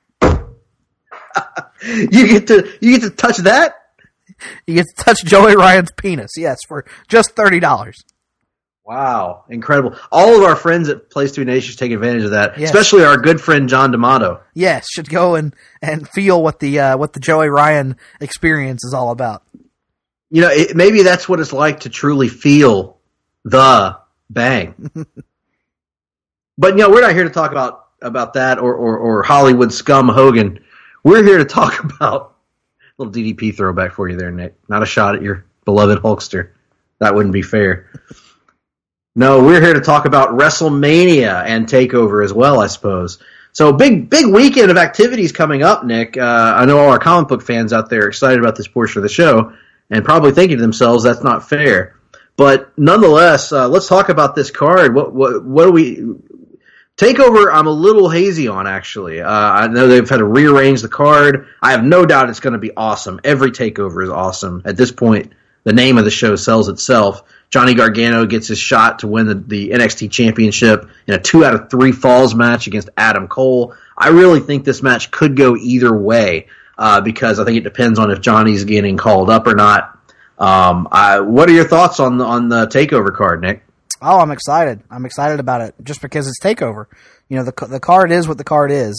You get to touch that? You get to touch Joey Ryan's penis, yes, for just $30. Wow, incredible. All of our friends at Place to Be Nation take advantage of that, yes. Especially our good friend John D'Amato. Yes, should go and feel what the Joey Ryan experience is all about. Maybe that's what it's like to truly feel the bang. But, we're not here to talk about that or Hollywood scum Hogan. We're here to talk about a little DDP throwback for you there, Nick. Not a shot at your beloved Hulkster. That wouldn't be fair. No, we're here to talk about WrestleMania and TakeOver as well, I suppose. So big weekend of activities coming up, Nick. I know all our comic book fans out there are excited about this portion of the show and probably thinking to themselves, that's not fair. But nonetheless, let's talk about this card. What do we... TakeOver, I'm a little hazy on, actually. I know they've had to rearrange the card. I have no doubt it's going to be awesome. Every TakeOver is awesome. At this point, the name of the show sells itself. Johnny Gargano gets his shot to win the NXT Championship in a 2 out of 3 falls match against Adam Cole. I really think this match could go either way because I think it depends on if Johnny's getting called up or not. What are your thoughts on the TakeOver card, Nick? Oh, I'm excited. I'm excited about it just because it's TakeOver. The card is what the card is.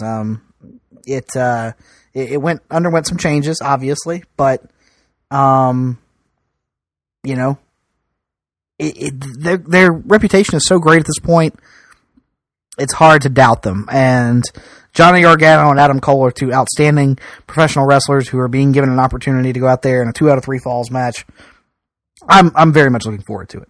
It underwent some changes, obviously, but their reputation is so great at this point. It's hard to doubt them. And Johnny Gargano and Adam Cole are two outstanding professional wrestlers who are being given an opportunity to go out there in a 2 out of 3 falls match. I'm very much looking forward to it.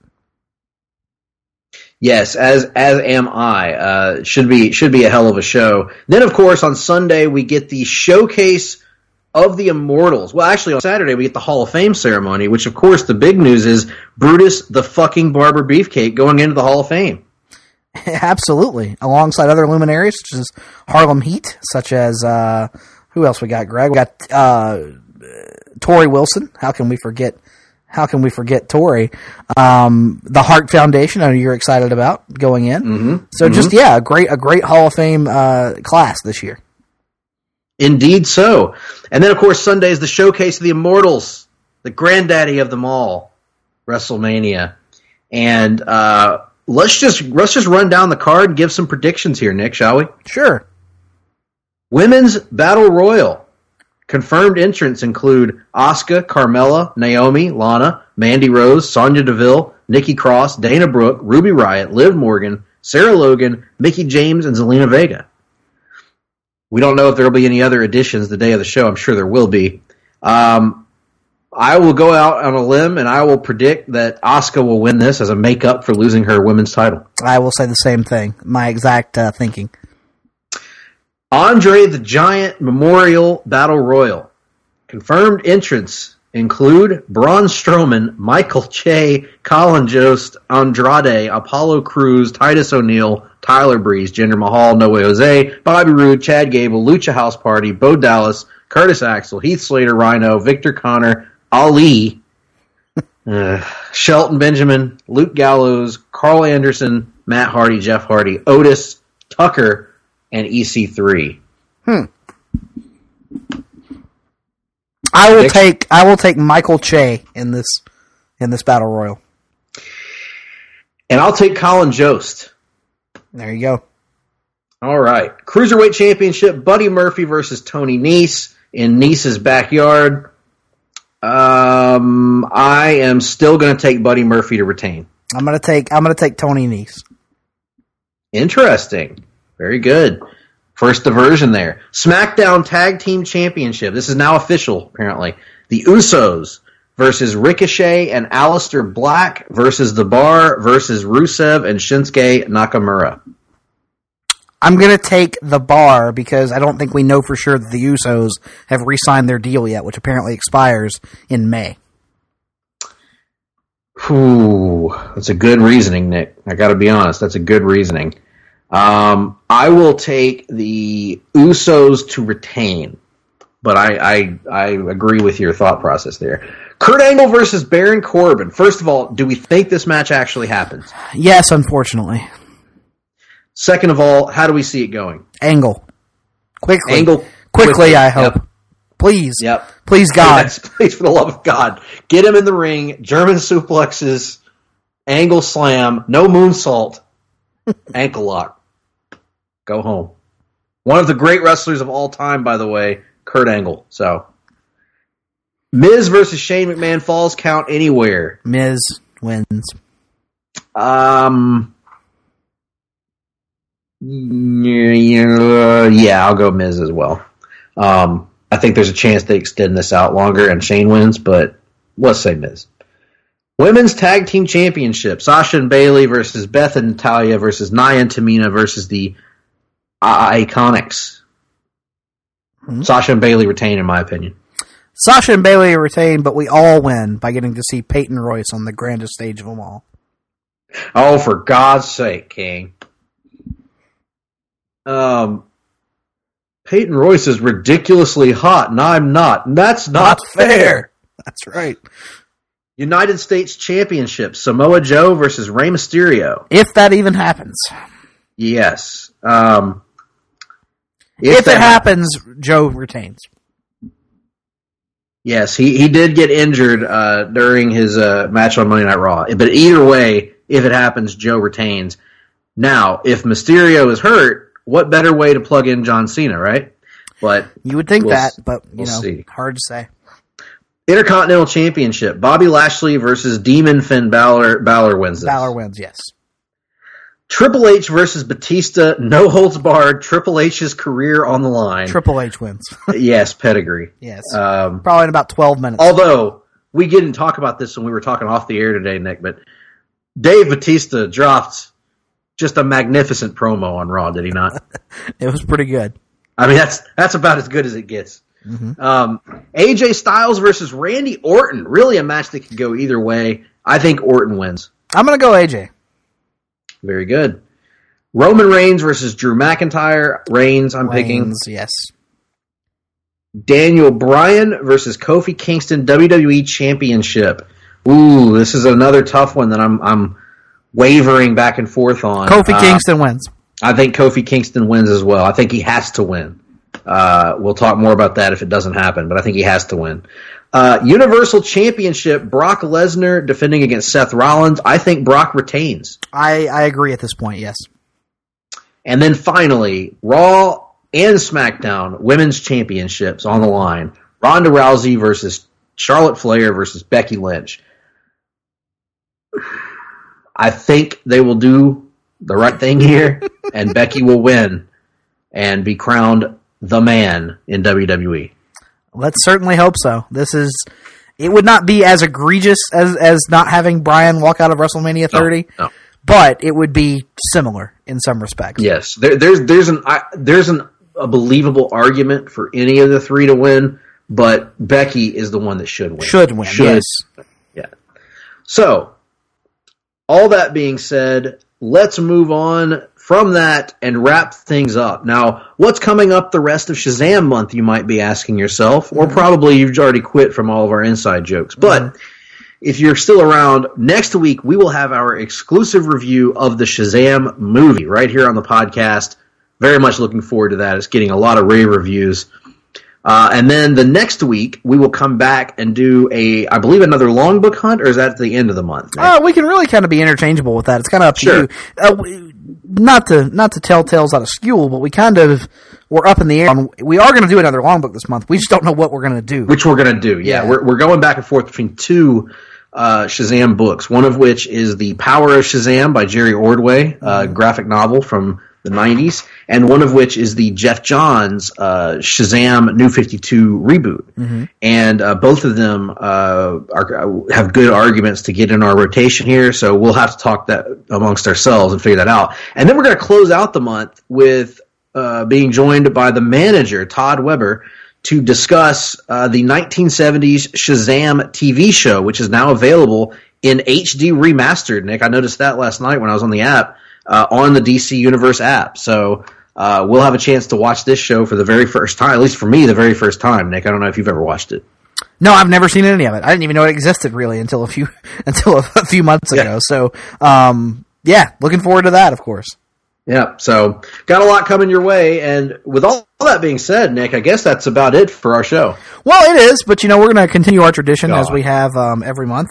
Yes, as am I. Should be a hell of a show. Then, of course, on Sunday we get the Showcase of the Immortals. Well, actually, on Saturday we get the Hall of Fame ceremony, which, of course, the big news is Brutus the fucking Barber Beefcake going into the Hall of Fame. Absolutely, alongside other luminaries such as Harlem Heat, such as who else we got? Greg, we got Tori Wilson. How can we forget Tori? The Hart Foundation, I know you're excited about going in. Mm-hmm. So just, a great Hall of Fame class this year. Indeed so. And then, of course, Sunday is the Showcase of the Immortals, the granddaddy of them all, WrestleMania. And let's just run down the card and give some predictions here, Nick, shall we? Sure. Women's Battle Royal. Confirmed entrants include Asuka, Carmella, Naomi, Lana, Mandy Rose, Sonya Deville, Nikki Cross, Dana Brooke, Ruby Riott, Liv Morgan, Sarah Logan, Mickie James, and Zelina Vega. We don't know if there will be any other additions the day of the show. I'm sure there will be. I will go out on a limb, and I will predict that Asuka will win this as a make-up for losing her women's title. I will say the same thing. My exact thinking. Andre the Giant Memorial Battle Royal. Confirmed entrants include Braun Strowman, Michael Che, Colin Jost, Andrade, Apollo Crews, Titus O'Neil, Tyler Breeze, Jinder Mahal, No Way Jose, Bobby Roode, Chad Gable, Lucha House Party, Bo Dallas, Curtis Axel, Heath Slater, Rhino, Victor Connor, Ali, Shelton Benjamin, Luke Gallows, Carl Anderson, Matt Hardy, Jeff Hardy, Otis, Tucker, and EC3. I will take Michael Che in this battle royal. And I'll take Colin Jost. There you go. All right. Cruiserweight Championship, Buddy Murphy versus Tony Nese in Nese's backyard. I am still going to take Buddy Murphy to retain. I'm going to take Tony Nese. Interesting. Very good. First diversion there. SmackDown Tag Team Championship. This is now official, apparently. The Usos versus Ricochet and Aleister Black versus The Bar versus Rusev and Shinsuke Nakamura. I'm going to take The Bar because I don't think we know for sure that the Usos have re-signed their deal yet, which apparently expires in May. Ooh, that's a good reasoning, Nick. I got to be honest. That's a good reasoning. I will take the Usos to retain, but I agree with your thought process there. Kurt Angle versus Baron Corbin. First of all, do we think this match actually happens? Yes, unfortunately. Second of all, how do we see it going? Angle. Quickly. Angle. Quickly, I hope. Yep. Please. Yep. Please, God. Yes, please, for the love of God. Get him in the ring. German suplexes. Angle slam. No moonsault. Ankle lock. Go home. One of the great wrestlers of all time, by the way, Kurt Angle. So, Miz versus Shane McMahon, Falls Count Anywhere. Miz wins. Yeah, I'll go Miz as well. I think there's a chance they extend this out longer and Shane wins, but let's say Miz. Women's Tag Team Championship. Sasha and Bayley versus Beth and Natalya versus Nia and Tamina versus the Iconics. Sasha and Bayley retain, in my opinion. Sasha and Bayley retain, but we all win by getting to see Peyton Royce on the grandest stage of them all. Oh, for God's sake, King. Peyton Royce is ridiculously hot, and I'm not. And that's not fair. That's right. United States Championship. Samoa Joe versus Rey Mysterio. If that even happens. Yes. If it happens, Joe retains. Yes, he did get injured during his match on Monday Night Raw. But either way, if it happens, Joe retains. Now, if Mysterio is hurt, what better way to plug in John Cena, right? But you would think that, but we'll see. Hard to say. Intercontinental Championship. Bobby Lashley versus Demon Finn Balor. Balor wins this. Balor wins, yes. Triple H versus Batista. No holds barred. Triple H's career on the line. Triple H wins. Yes, pedigree. Yes. Probably in about 12 minutes. Although, we didn't talk about this when we were talking off the air today, Nick, but Dave Batista dropped just a magnificent promo on Raw, did he not? It was pretty good. I mean, that's about as good as it gets. Mm-hmm. AJ Styles versus Randy Orton. Really a match that could go either way. I think Orton wins. I'm going to go AJ. Very good. Roman Reigns versus Drew McIntyre. Reigns, I'm picking. Yes. Daniel Bryan versus Kofi Kingston WWE Championship. Ooh, this is another tough one that I'm wavering back and forth on. Kofi Kingston wins. I think Kofi Kingston wins as well. I think he has to win. We'll talk more about that if it doesn't happen, but I think he has to win. Universal Championship, Brock Lesnar defending against Seth Rollins. I think Brock retains. I agree at this point, yes. And then finally, Raw and SmackDown Women's Championships on the line. Ronda Rousey versus Charlotte Flair versus Becky Lynch. I think they will do the right thing here, and Becky will win and be crowned the man in WWE. Let's certainly hope so. It would not be as egregious as not having Bryan walk out of WrestleMania 30, no. But it would be similar in some respects. Yes, there's a believable argument for any of the three to win, but Becky is the one that should win. Should win, yes. Yeah. So, all that being said, let's move on from that and wrap things up. Now, what's coming up the rest of Shazam month, you might be asking yourself, or probably you've already quit from all of our inside jokes. But if you're still around, next week we will have our exclusive review of the Shazam movie right here on the podcast. Very much looking forward to that. It's getting a lot of rave reviews. And then the next week, we will come back and do I believe another long book hunt, or is that at the end of the month? We can really kind of be interchangeable with that. It's kind of up to you. Not to tell tales out of school, but we're up in the air. We are going to do another long book this month. We just don't know what we're going to do. Which we're going to do, yeah. We're going back and forth between two Shazam books, one of which is The Power of Shazam by Jerry Ordway, graphic novel from the 90s, and one of which is the Jeff Johns Shazam New 52 reboot. Mm-hmm. And both of them have good arguments to get in our rotation here, so we'll have to talk that amongst ourselves and figure that out. And then we're going to close out the month with being joined by the manager, Todd Weber, to discuss the 1970s Shazam TV show, which is now available in HD remastered, Nick. I noticed that last night when I was on the app. On the DC Universe app. So we'll have a chance to watch this show for the very first time, at least for me, the very first time, Nick. I don't know if you've ever watched it. No, I've never seen any of it. I didn't even know it existed really until a few months ago. So, looking forward to that, of course. Yeah, so got a lot coming your way, and with all that being said, Nick, I guess that's about it for our show. Well, it is, but we're going to continue our tradition as we have every month.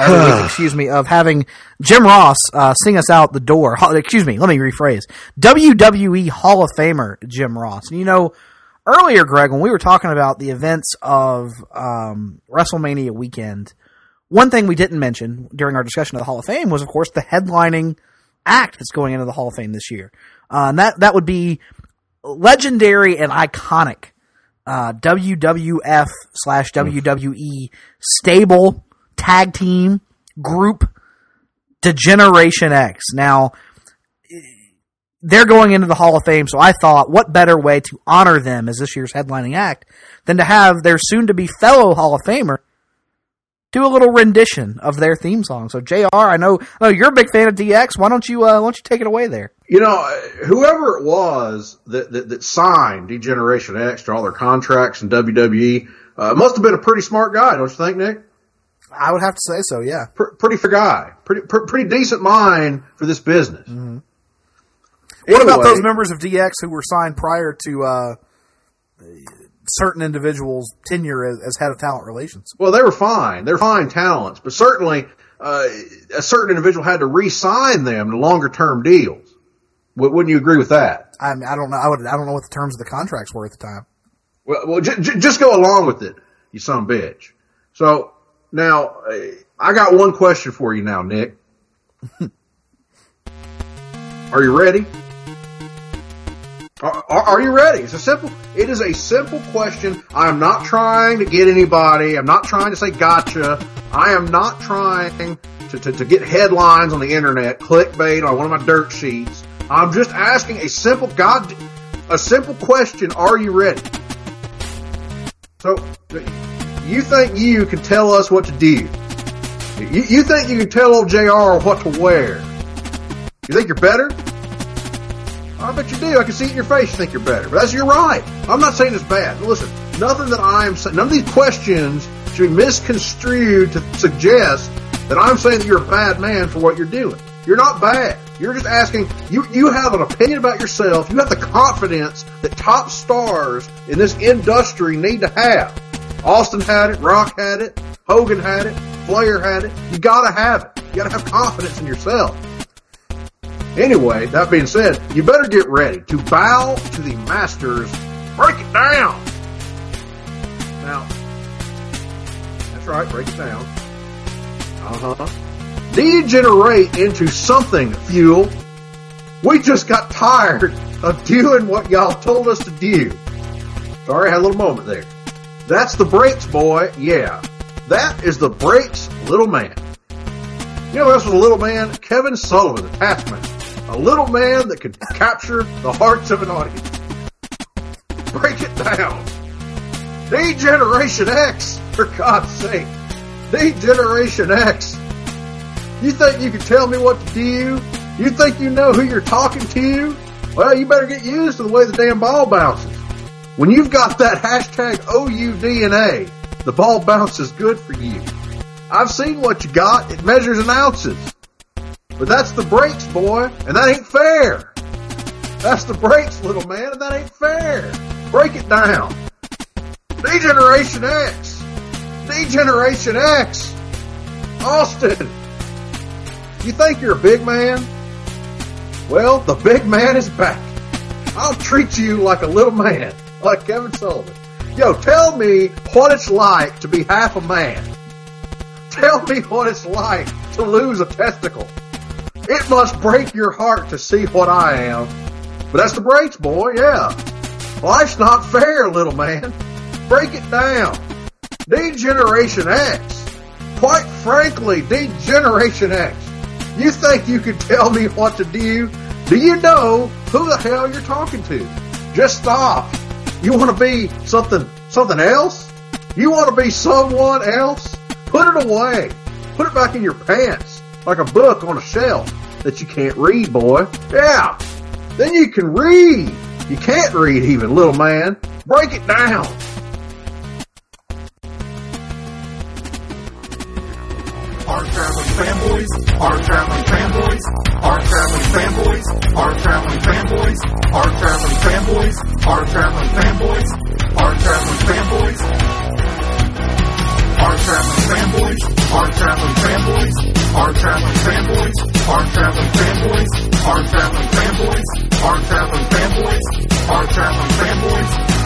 Of having Jim Ross sing us out the door. Let me rephrase. WWE Hall of Famer Jim Ross. And earlier, Greg, when we were talking about the events of WrestleMania weekend, one thing we didn't mention during our discussion of the Hall of Fame was, of course, the headlining act that's going into the Hall of Fame this year. And that would be legendary and iconic WWF/WWE stable tag team group Degeneration X. Now, they're going into the Hall of Fame, so I thought, what better way to honor them as this year's headlining act than to have their soon-to-be fellow Hall of Famer do a little rendition of their theme song. So, JR, I know you're a big fan of DX. Why don't you take it away there? Whoever it was that signed Degeneration X to all their contracts in WWE must have been a pretty smart guy, don't you think, Nick? I would have to say so, yeah. Pretty fair guy. Pretty decent mind for this business. Mm-hmm. What about those members of DX who were signed prior to certain individuals' tenure as head of talent relations? Well, they were fine. They're fine talents, but certainly a certain individual had to re-sign them to longer-term deals. Wouldn't you agree with that? I don't know. I don't know what the terms of the contracts were at the time. Well, just go along with it, you son of a bitch. So, now, I got one question for you now, Nick. Are you ready? Are you ready? It is a simple question. I am not trying to get anybody. I'm not trying to say gotcha. I am not trying to get headlines on the internet, clickbait on one of my dirt sheets. I'm just asking a simple question. Are you ready? So, you think you can tell us what to do? You think you can tell old JR what to wear? You think you're better? I bet you do. I can see it in your face you think you're better. But you're right. I'm not saying it's bad. But listen, nothing that I am saying, none of these questions should be misconstrued to suggest that I'm saying that you're a bad man for what you're doing. You're not bad. You're just asking, you have an opinion about yourself. You have the confidence that top stars in this industry need to have. Austin had it, Rock had it, Hogan had it, Flair had it. You gotta have it. You gotta have confidence in yourself. Anyway, that being said, you better get ready to bow to the masters. Break it down! Now, that's right, break it down. Degenerate into something, Fuel. We just got tired of doing what y'all told us to do. Sorry, I had a little moment there. That's the Breaks boy, yeah. That is the Breaks little man. You know, this was a little man, Kevin Sullivan, the Taskmaster. A little man that could capture the hearts of an audience. Break it down. Degeneration X, for God's sake. Degeneration X. You think you can tell me what to do? You think you know who you're talking to? Well, you better get used to the way the damn ball bounces. When you've got that hashtag OUDNA, the ball bounces good for you. I've seen what you got. It measures in ounces. But that's the Breaks, boy, and that ain't fair. That's the Breaks, little man, and that ain't fair. Break it down. Degeneration X. Degeneration X. Austin, you think you're a big man? Well, the big man is back. I'll treat you like a little man, like Kevin Sullivan. Yo, tell me what it's like to be half a man. Tell me what it's like to lose a testicle. It must break your heart to see what I am. But that's the Breaks, boy, yeah. Life's not fair, little man. Break it down. Degeneration X. Quite frankly, Degeneration X. You think you can tell me what to do? Do you know who the hell you're talking to? Just stop. You want to be something else? You want to be someone else? Put it away. Put it back in your pants like a book on a shelf that you can't read, boy. Yeah. Then you can read. You can't read even, little man. Break it down. Our traveling fanboys, our traveling fanboys, our traveling fanboys, our traveling fanboys, our traveling fanboys, our traveling fanboys, our traveling fanboys, our traveling fanboys, our traveling fanboys, our traveling fanboys, our traveling fanboys, our traveling fanboys, our traveling fanboys, our traveling fanboys.